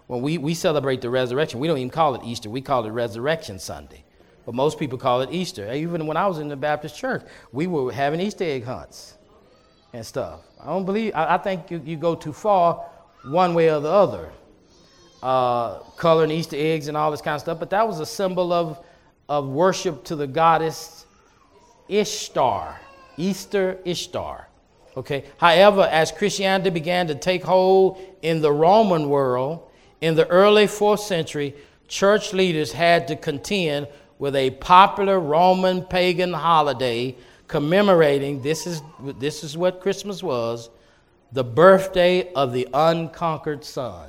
when we, we celebrate the resurrection, we don't even call it Easter. We call it Resurrection Sunday. But most people call it Easter. Even when I was in the Baptist church, we were having Easter egg hunts and stuff. I don't believe, I, I think you, you go too far one way or the other. Uh, coloring Easter eggs and all this kind of stuff. But that was a symbol of, of worship to the goddess Ishtar. Easter Ishtar. Okay. However, as Christianity began to take hold in the Roman world, in the early fourth century, church leaders had to contend with a popular Roman pagan holiday commemorating, this is, this is what Christmas was, the birthday of the unconquered son.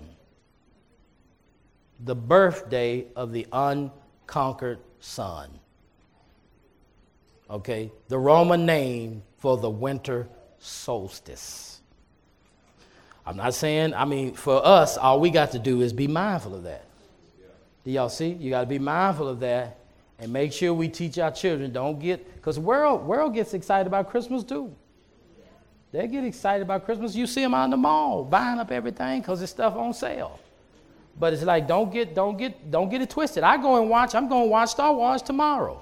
The birthday of the unconquered son. Okay, the Roman name for the winter solstice. I'm not saying, I mean, for us, all we got to do is be mindful of that. Do y'all see? You got to be mindful of that and make sure we teach our children. Don't get, because the world, world gets excited about Christmas too. They get excited about Christmas. You see them out in the mall buying up everything because it's stuff on sale. But it's like, don't get, don't get, don't get it twisted. I go and watch, I'm going to watch Star Wars tomorrow.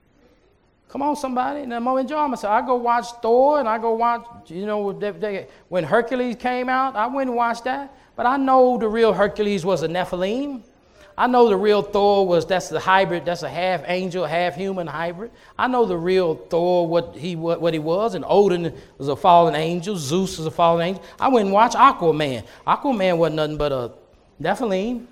Come on, somebody, and I'm going to enjoy myself. I go watch Thor, and I go watch, you know, they, they, when Hercules came out, I went and watched that. But I know the real Hercules was a Nephilim. I know the real Thor was, that's the hybrid, that's a half angel, half human hybrid. I know the real Thor, what he what, what he was, and Odin was a fallen angel, Zeus was a fallen angel. I went and watched Aquaman. Aquaman wasn't nothing but a Nephilim.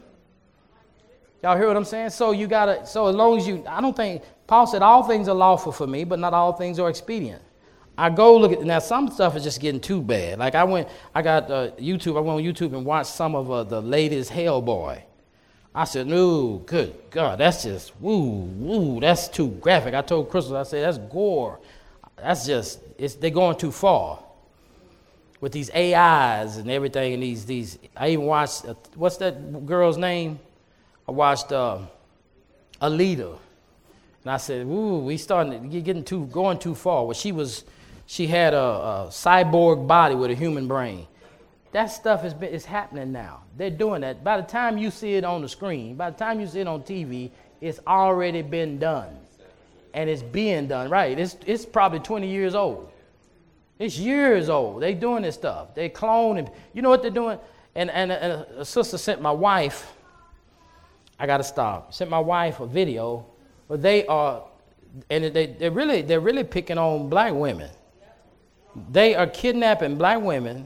Y'all hear what I'm saying? So you gotta, so as long as you, I don't think, Paul said all things are lawful for me, but not all things are expedient. I go look at, now some stuff is just getting too bad. Like I went, I got uh, YouTube, I went on YouTube and watched some of uh, the latest Hellboy. I said, no, good God, that's just, woo, woo, that's too graphic. I told Crystal, I said, that's gore. That's just, it's, they're going too far. With these A Is and everything, and these, these, I even watched, uh, what's that girl's name? I watched uh, Alita. And I said, ooh, we starting to getting too, going too far. Well, she was, she had a, a cyborg body with a human brain. That stuff is, is happening now. They're doing that. By the time you see it on the screen, by the time you see it on T V, it's already been done. And it's being done, right? It's, it's probably twenty years old. It's years old. They doing this stuff. They cloning. You know what they're doing? And, and, and a sister sent my wife, I got to stop, sent my wife a video, but they are, and they, they're, really, they're really picking on black women. They are kidnapping black women,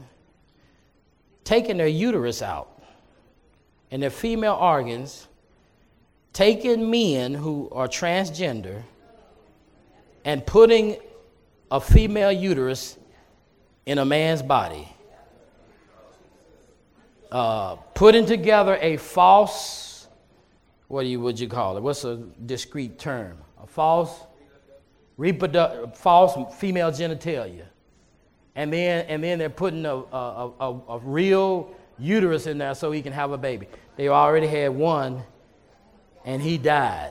taking their uterus out and their female organs, taking men who are transgender and putting a female uterus in a man's body, uh, putting together a false, what do you would you call it? What's a discrete term? A false reproductive, false female genitalia, and then and then they're putting a a, a a real uterus in there so he can have a baby. They already had one, and he died.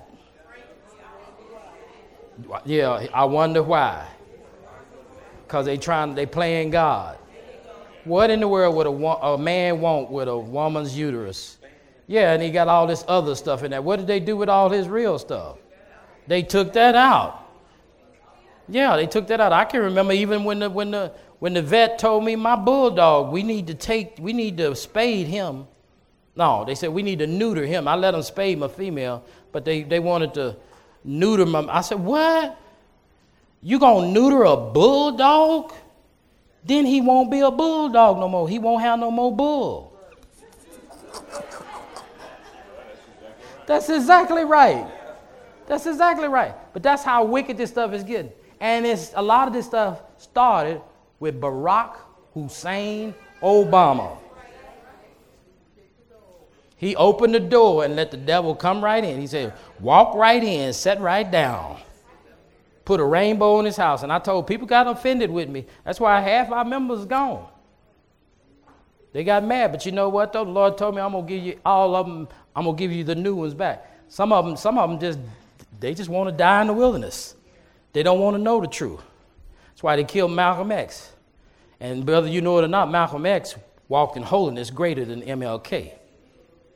Yeah, I wonder why. Because they trying, they playing God. What in the world would a, a man want with a woman's uterus? Yeah, and he got all this other stuff in there. What did they do with all his real stuff? They took that out. Yeah, they took that out. I can remember even when the when the when the vet told me my bulldog, we need to take, we need to spade him. No, they said we need to neuter him. I let them spade my female, but they, they wanted to neuter my. I said, what? You gonna neuter a bulldog? Then he won't be a bulldog no more. He won't have no more bull. That's exactly right. That's exactly right. But that's how wicked this stuff is getting. And it's a lot of this stuff started with Barack Hussein Obama. He opened the door and let the devil come right in. He said, walk right in, sit right down. Put a rainbow in his house. And I told people got offended with me. That's why half our members are gone. They got mad. But you know what, though? The Lord told me I'm going to give you all of them. I'm going to give you the new ones back. Some of them, some of them just, they just want to die in the wilderness. They don't want to know the truth. That's why they killed Malcolm X. And whether you know it or not, Malcolm X walked in holiness greater than M L K.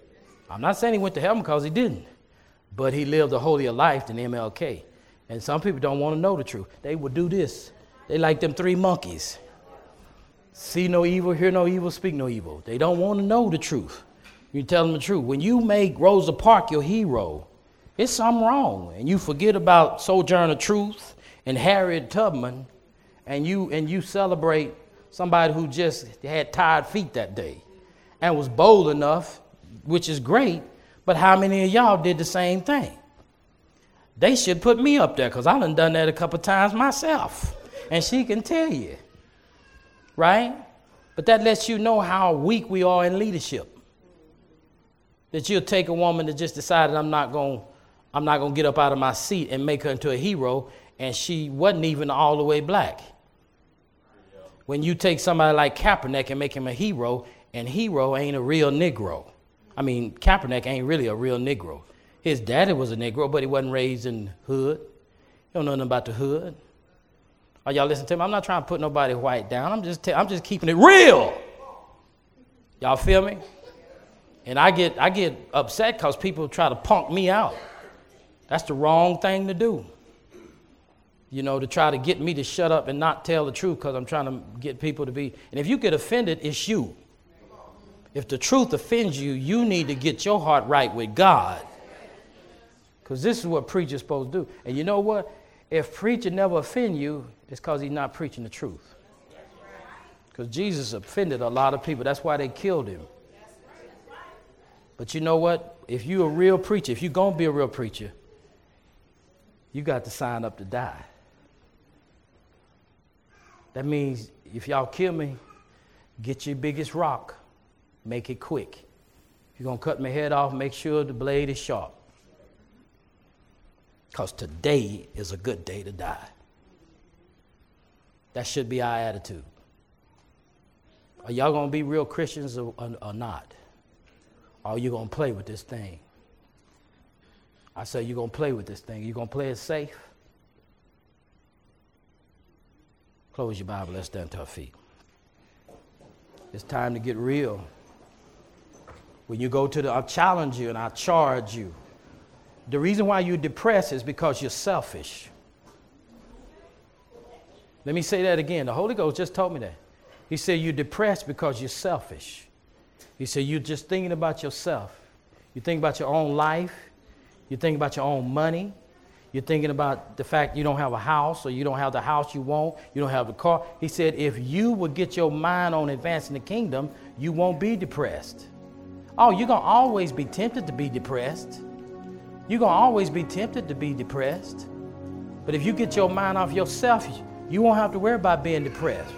I'm not saying he went to heaven because he didn't, but he lived a holier life than M L K. And some people don't want to know the truth. They would do this. They like them three monkeys. See no evil, hear no evil, speak no evil. They don't want to know the truth. You tell them the truth. When you make Rosa Parks your hero, it's something wrong. And you forget about Sojourner Truth and Harriet Tubman, and you and you celebrate somebody who just had tired feet that day and was bold enough, which is great, but how many of y'all did the same thing? They should put me up there because I done done that a couple times myself, and she can tell you, right? But that lets you know how weak we are in leadership. That you'll take a woman that just decided I'm not going I'm not going to get up out of my seat and make her into a hero, and she wasn't even all the way black. When you take somebody like Kaepernick and make him a hero, and hero ain't a real Negro. I mean, Kaepernick ain't really a real Negro. His daddy was a Negro, but he wasn't raised in the hood. You don't know nothing about the hood. Are y'all listening to me? I'm not trying to put nobody white down. I'm just, t- I'm just keeping it real. Y'all feel me? And I get I get upset because people try to punk me out. That's the wrong thing to do. You know, to try to get me to shut up and not tell the truth because I'm trying to get people to be. And if you get offended, it's you. If the truth offends you, you need to get your heart right with God. Because this is what preachers supposed to do. And you know what? If preacher never offend you, it's because he's not preaching the truth. Because Jesus offended a lot of people. That's why they killed him. But you know what? If you're a real preacher, if you're going to be a real preacher, you got to sign up to die. That means if y'all kill me, get your biggest rock. Make it quick. If you're going to cut my head off, make sure the blade is sharp. Because today is a good day to die. That should be our attitude. Are y'all going to be real Christians or, or, or not? Or are you going to play with this thing? I say you're going to play with this thing. You're going to play it safe? Close your Bible. Let's stand to our feet. It's time to get real. When you go to the, I'll challenge you and I'll charge you. The reason why you're depressed is because you're selfish. Let me say that again. The Holy Ghost just told me that. He said you're depressed because you're selfish. He said you're just thinking about yourself. You think about your own life. You think about your own money. You're thinking about the fact you don't have a house or you don't have the house you want. You don't have the car. He said if you would get your mind on advancing the kingdom, you won't be depressed. Oh, you're going to always be tempted to be depressed. You're going to always be tempted to be depressed. But if you get your mind off yourself, you won't have to worry about being depressed.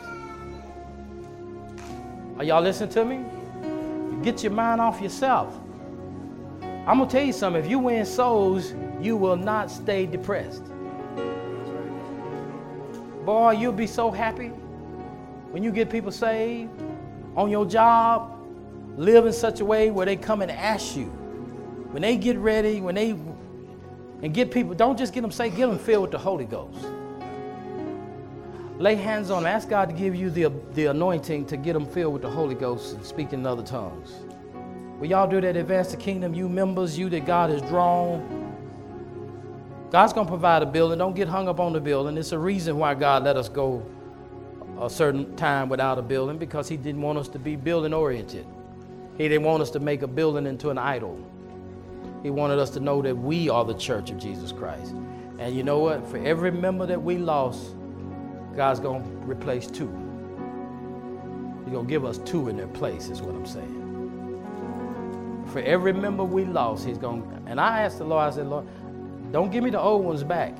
Are y'all listening to me? Get your mind off yourself. I'm going to tell you something. If you win souls, you will not stay depressed. Boy, you'll be so happy when you get people saved on your job. Live in such a way where they come and ask you. When they get ready, when they, and get people, don't just get them saved, get them filled with the Holy Ghost. Lay hands on them. Ask God to give you the, the anointing to get them filled with the Holy Ghost and speak in other tongues. Will y'all do that? Advance the kingdom, you members, you that God has drawn. God's going to provide a building. Don't get hung up on the building. It's a reason why God let us go a certain time without a building, because he didn't want us to be building oriented. He didn't want us to make a building into an idol. He wanted us to know that we are the church of Jesus Christ. And you know what? For every member that we lost, God's going to replace two. He's going to give us two in their place, is what I'm saying. For every member we lost, he's going to, and I asked the Lord, I said, Lord, don't give me the old ones back.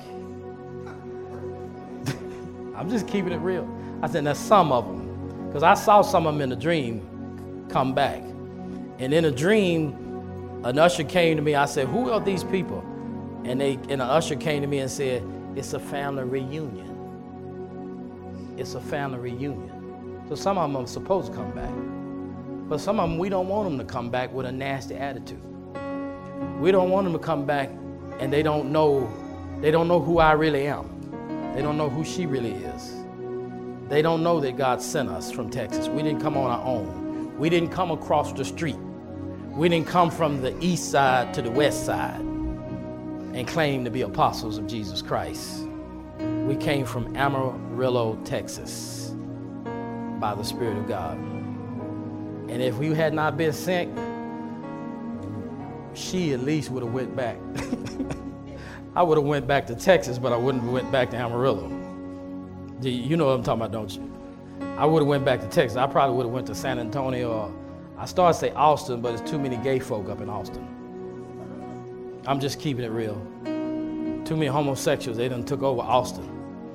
I'm just keeping it real. I said, there's some of them. Because I saw some of them in a dream come back. And in a dream, an usher came to me. I said, who are these people? And they and an usher came to me and said, it's a family reunion. It's a family reunion. So some of them are supposed to come back. But some of them, we don't want them to come back with a nasty attitude. We don't want them to come back and they don't know, they don't know who I really am. They don't know who she really is. They don't know that God sent us from Texas. We didn't come on our own. We didn't come across the street. We didn't come from the east side to the west side and claim to be apostles of Jesus Christ. We came from Amarillo, Texas, by the Spirit of God. And if we had not been sent, she at least would have went back. I would have went back to Texas, but I wouldn't have went back to Amarillo. You know what I'm talking about, don't you? I would have went back to Texas. I probably would have went to San Antonio. Or I started to say Austin, but it's too many gay folk up in Austin. I'm just keeping it real. Too many homosexuals. They done took over Austin.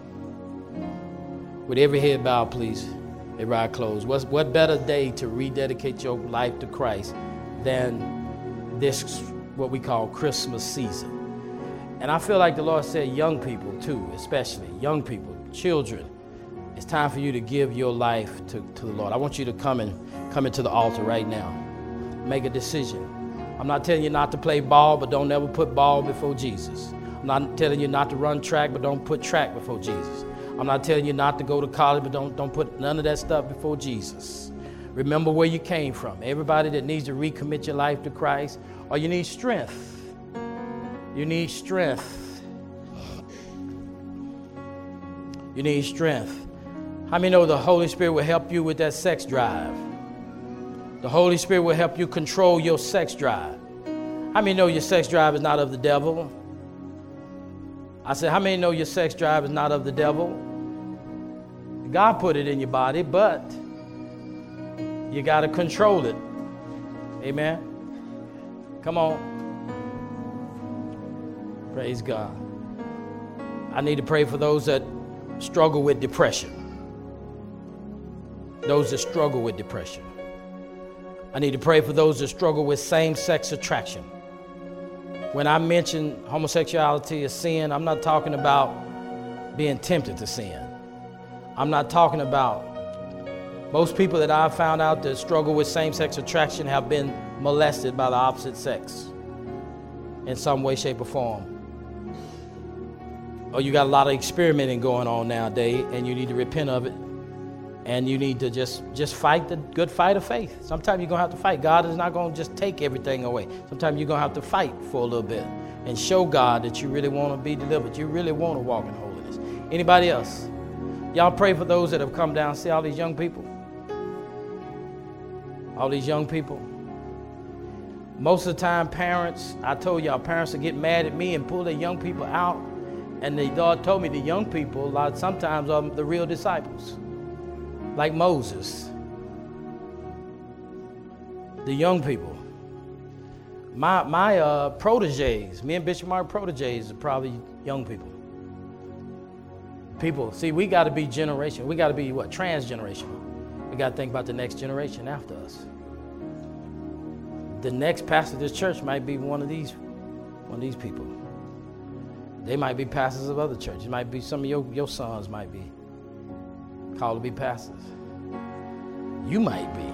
With every head bowed, please. Every eye closed. What's, what better day to rededicate your life to Christ than this, what we call Christmas season? And I feel like the Lord said young people too, especially young people, children. It's time for you to give your life to, to the Lord. I want you to come and come into the altar right now. Make a decision. I'm not telling you not to play ball, but don't ever put ball before Jesus. I'm not telling you not to run track, but don't put track before Jesus. I'm not telling you not to go to college, but don't, don't put none of that stuff before Jesus. Remember where you came from. Everybody that needs to recommit your life to Christ, or you need strength. You need strength. You need strength. How many know the Holy Spirit will help you with that sex drive? The Holy Spirit will help you control your sex drive. How many know your sex drive is not of the devil? I said, how many know your sex drive is not of the devil? God put it in your body, but you got to control it. Amen? Come on. Praise God. I need to pray for those that struggle with depression. Those that struggle with depression. I need to pray for those that struggle with same-sex attraction. When I mention homosexuality as sin, I'm not talking about being tempted to sin. I'm not talking about most people that I've found out that struggle with same-sex attraction have been molested by the opposite sex in some way, shape, or form. Or you got a lot of experimenting going on nowadays, and you need to repent of it. And you need to just, just fight the good fight of faith. Sometimes you're going to have to fight. God is not going to just take everything away. Sometimes you're going to have to fight for a little bit and show God that you really want to be delivered. You really want to walk in holiness. Anybody else? Y'all pray for those that have come down. See all these young people? All these young people. Most of the time, parents, I told y'all, parents will get mad at me and pull their young people out. And the Lord told me the young people, a lot, sometimes are the real disciples. Like Moses. The young people. My my uh, proteges, me and Bishop Mark proteges are probably young people. People, see, we got to be generation. We got to be what? Transgenerational. We got to think about the next generation after us. The next pastor of this church might be one of these, one of these people. They might be pastors of other churches. It might be some of your, your sons might be called to be pastors. You might be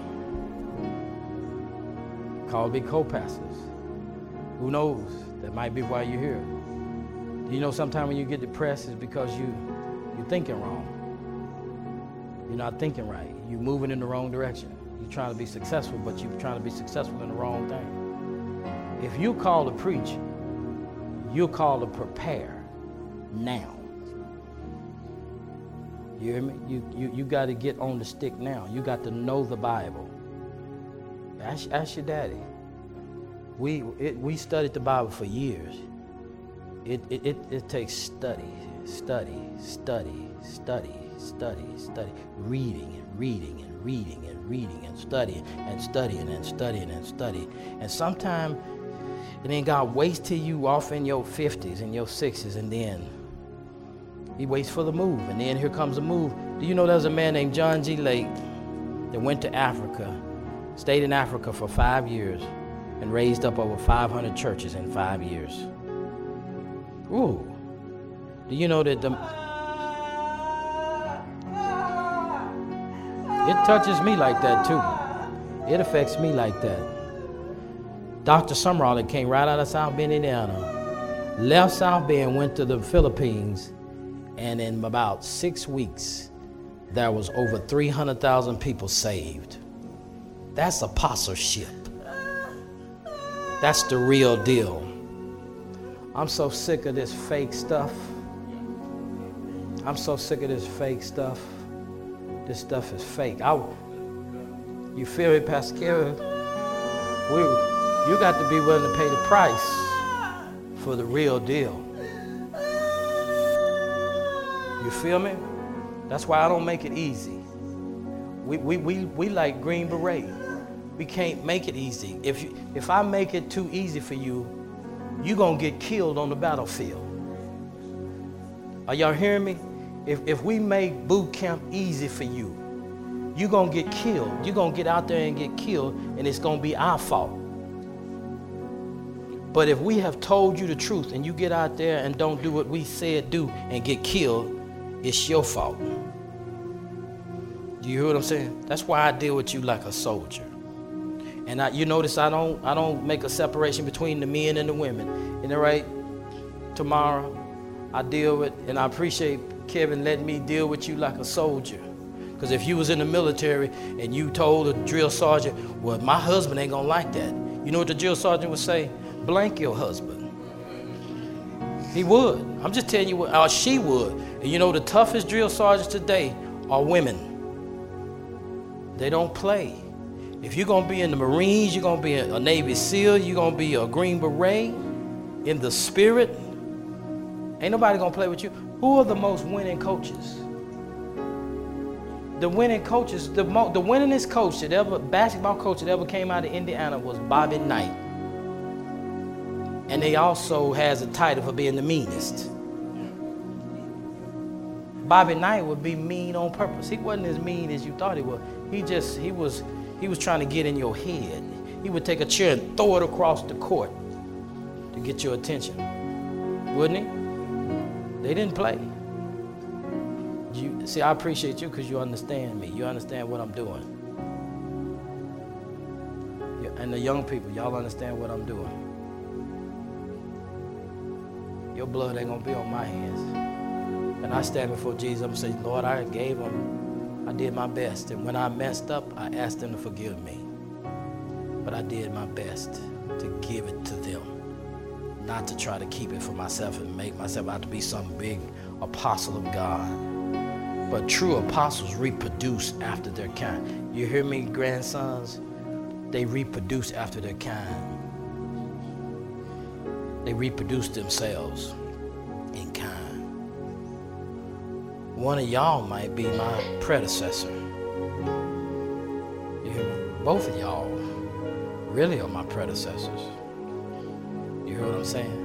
called to be co-pastors. Who knows? That might be why you're here. You know, sometimes when you get depressed, it's because you, you're thinking wrong. You're not thinking right. You're moving in the wrong direction. You're trying to be successful, but you're trying to be successful in the wrong thing. If you're called to preach, you're called to prepare now. You hear me? You, you, you got to get on the stick now. You got to know the Bible. Ask, ask your daddy. We, it, we studied the Bible for years. It, it, it, it takes study, study, study, study, study, study, reading and reading and reading and reading and studying and studying and studying and studying. And sometimes, and then God waits till you off in your fifties and your sixties, and then he waits for the move, and then here comes the move. Do you know there's a man named John G. Lake that went to Africa, stayed in Africa for five years, and raised up over five hundred churches in five years? Ooh. Do you know that the... It touches me like that, too. It affects me like that. Doctor Summerall that came right out of South Bend, Indiana, left South Bend, went to the Philippines, and in about six weeks, there was over three hundred thousand people saved. That's apostleship. That's the real deal. I'm so sick of this fake stuff. I'm so sick of this fake stuff. This stuff is fake. I, you feel me, Pastor Kevin? We, you got to be willing to pay the price for the real deal. You feel me? That's why I don't make it easy. We, we, we, we like Green Beret. We can't make it easy. If, you, if I make it too easy for you, you're going to get killed on the battlefield. Are y'all hearing me? If, if we make boot camp easy for you, you're going to get killed. You're going to get out there and get killed, and it's going to be our fault. But if we have told you the truth and you get out there and don't do what we said do and get killed, it's your fault. Do you hear what I'm saying? That's why I deal with you like a soldier. And I, you notice I don't I don't make a separation between the men and the women. Isn't that right? Tomorrow, I deal with, and I appreciate Kevin letting me deal with you like a soldier. Because if you was in the military and you told a drill sergeant, well, my husband ain't gonna like that. You know what the drill sergeant would say? Blank your husband. He would. I'm just telling you what, or she would. And you know the toughest drill sergeants today are women. They don't play. If you're going to be in the Marines, you're going to be a Navy SEAL, you're going to be a Green Beret in the spirit, ain't nobody going to play with you. Who are the most winning coaches? The winning coaches, the, mo- the winningest coach that ever, basketball coach that ever came out of Indiana was Bobby Knight. And he also has a title for being the meanest. Bobby Knight would be mean on purpose. He wasn't as mean as you thought he was. He just, he was, he was trying to get in your head. He would take a chair and throw it across the court to get your attention. Wouldn't he? They didn't play. You, see, I appreciate you because you understand me. You understand what I'm doing. And the young people, y'all understand what I'm doing. Your blood ain't gonna be on my hands. And I stand before Jesus, I'm gonna say, Lord, I gave him, I did my best. And when I messed up, I asked them to forgive me. But I did my best to give it to them. Not to try to keep it for myself and make myself out to be some big apostle of God. But true apostles reproduce after their kind. You hear me, grandsons? They reproduce after their kind. They reproduce themselves in kind. One of y'all might be my predecessor. You hear me? Both of y'all really are my predecessors. You hear what I'm saying?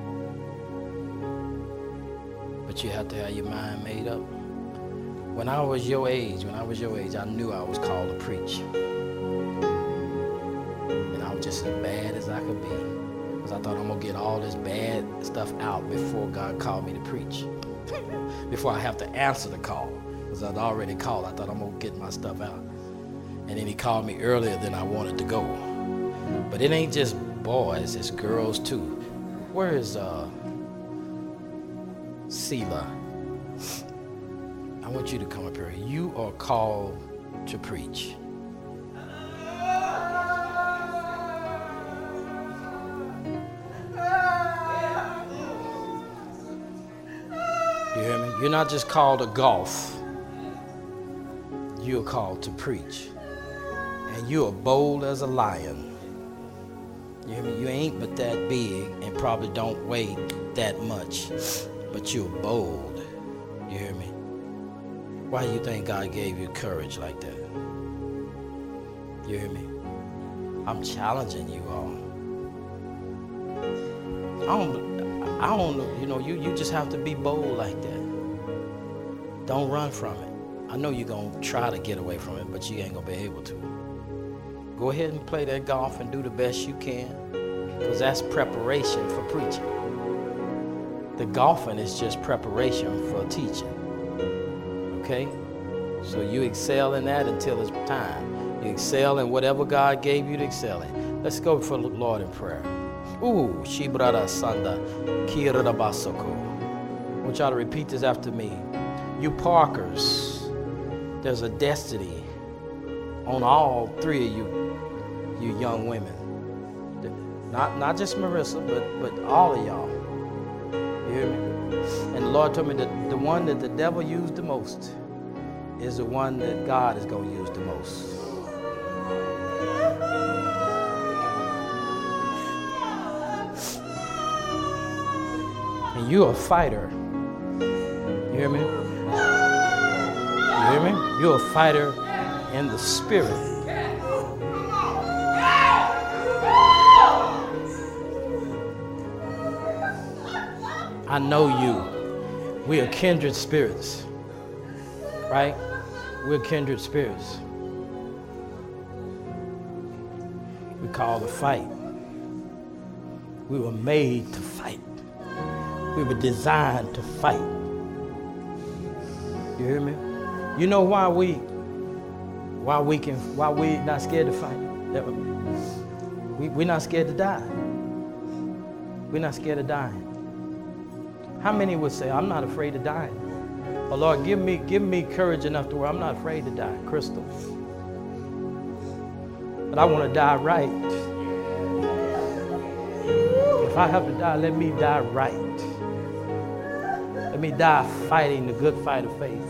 But you have to have your mind made up. When I was your age, when I was your age, I knew I was called to preach. And I was just as bad as I could be. Because I thought I'm going to get all this bad stuff out before God called me to preach. Before I have to answer the call. Because I'd already called. I thought I'm going to get my stuff out. And then he called me earlier than I wanted to go. But it ain't just boys, it's girls too. Where is uh, Selah? I want you to come up here. You are called to preach. You hear me? You're not just called to golf. You're called to preach. And you are bold as a lion. You hear me? You ain't but that big and probably don't weigh that much. But you're bold. You hear me? Why do you think God gave you courage like that? You hear me? I'm challenging you all. I don't, I don't know, you know, you, you just have to be bold like that. Don't run from it. I know you're going to try to get away from it, but you ain't going to be able to. Go ahead and play that golf and do the best you can, because that's preparation for preaching. The golfing is just preparation for teaching. Okay? So you excel in that until it's time. You excel in whatever God gave you to excel in. Let's go for the Lord in prayer. Ooh, Shibrada Sanda, Kirada Basoko. I want y'all to repeat this after me. You Parkers, there's a destiny on all three of you, you young women. Not not just Marissa, but but all of y'all. You hear me? And the Lord told me that the one that the devil used the most is the one that God is going to use the most. And you're a fighter. You hear me? You hear me? You're a fighter in the spirit. I know you. We are kindred spirits. Right? We're kindred spirits. We call the fight. We were made to fight. We were designed to fight. You hear me? You know why we why we can why we not scared to fight? We we're not scared to die. We're not scared of dying. How many would say, I'm not afraid of dying? Oh Lord, give me give me courage enough to where I'm not afraid to die, Crystal. But I want to die right. If I have to die, let me die right. Let me die fighting the good fight of faith.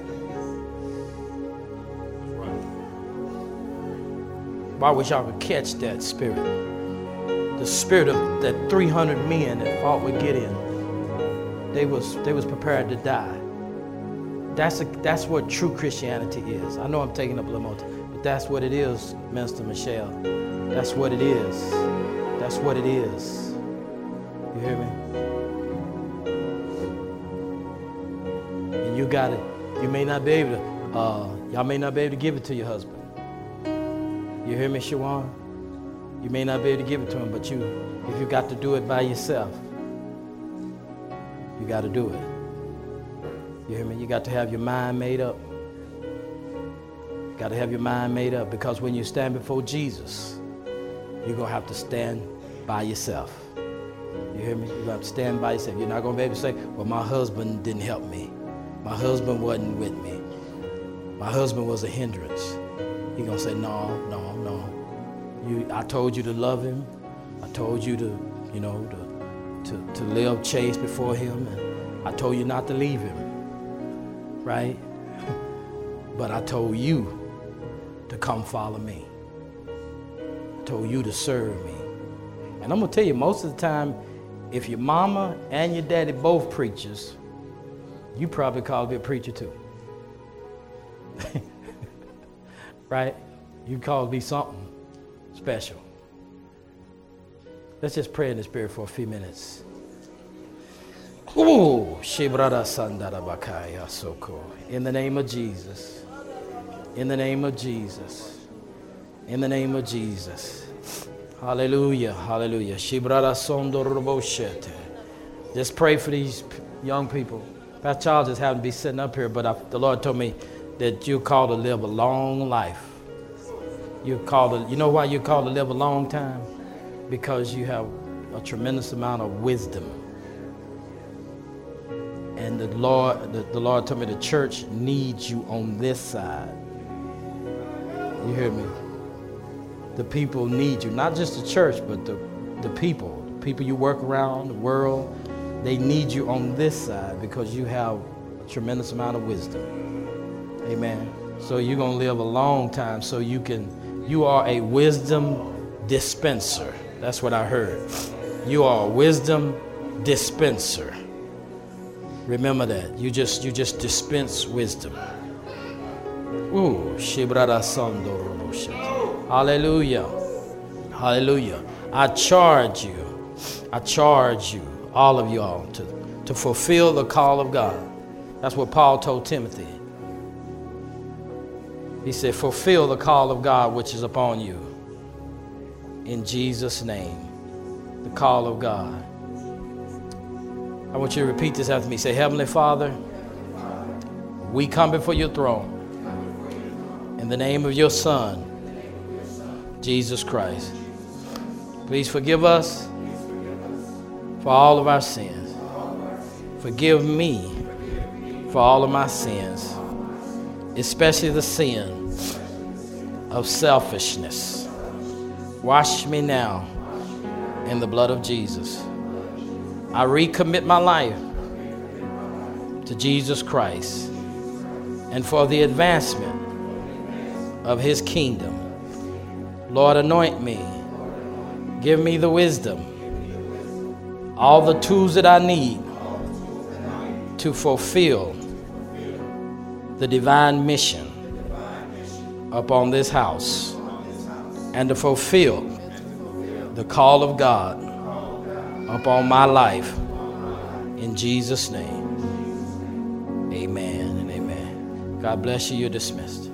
Well, I wish y'all could catch that spirit. The spirit of that three hundred men that fought with Gideon. They was they was prepared to die. That's a, that's what true Christianity is. I know I'm taking up a little more time, but that's what it is, Minister Michelle. That's what it is. That's what it is. You hear me? And you got it. You may not be able to, uh, y'all may not be able to give it to your husband. You hear me, Shawan? You may not be able to give it to him, but you, if you got to do it by yourself, you got to do it. You hear me? You got to have your mind made up. You got to have your mind made up, because when you stand before Jesus, you're going to have to stand by yourself. You hear me? You're going to have to stand by yourself. You're not going to be able to say, well, my husband didn't help me. My husband wasn't with me. My husband was a hindrance. You're going to say, no, no, no. You, I told you to love him. I told you to, you know, to, to, to live chaste before him. And I told you not to leave him. Right? But I told you to come follow me. I told you to serve me. And I'm going to tell you, most of the time, if your mama and your daddy both preachers, you probably call to be a preacher too. Right? You call to be something special. Let's just pray in the Spirit for a few minutes. Ooh, Shibrada Sandara Bakaya Soko. In the name of Jesus. In the name of Jesus. In the name of Jesus. Hallelujah. Hallelujah. Shibrada Sondoroboshete. Just pray for these young people. Pastor Charles just happened to be sitting up here, but I, the Lord told me that you're called to live a long life. You're called to, you know why you're called to live a long time? Because you have a tremendous amount of wisdom. And the Lord, the, the Lord told me the church needs you on this side. You hear me? The people need you, not just the church, but the, the people, the people you work around, the world. They need you on this side because you have a tremendous amount of wisdom. Amen. So you're going to live a long time so you can, you are a wisdom dispenser. That's what I heard. You are a wisdom dispenser. Remember that. You just you just dispense wisdom. Ooh, Shibrada Sondoroboshete. Hallelujah. Hallelujah. I charge you. I charge you, all of y'all, to, to fulfill the call of God. That's what Paul told Timothy. He said, fulfill the call of God which is upon you. In Jesus' name. The call of God. I want you to repeat this after me. Say, Heavenly Father, we come before your throne in the name of your Son, Jesus Christ. Please forgive us for all of our sins. Forgive me for all of my sins, especially the sin of selfishness. Wash me now in the blood of Jesus. I recommit my life to Jesus Christ and for the advancement of his kingdom. Lord, anoint me. Give me the wisdom, all the tools that I need to fulfill the divine mission upon this house and to fulfill the call of God upon my life. In Jesus' name, amen and amen. God bless you. You're dismissed.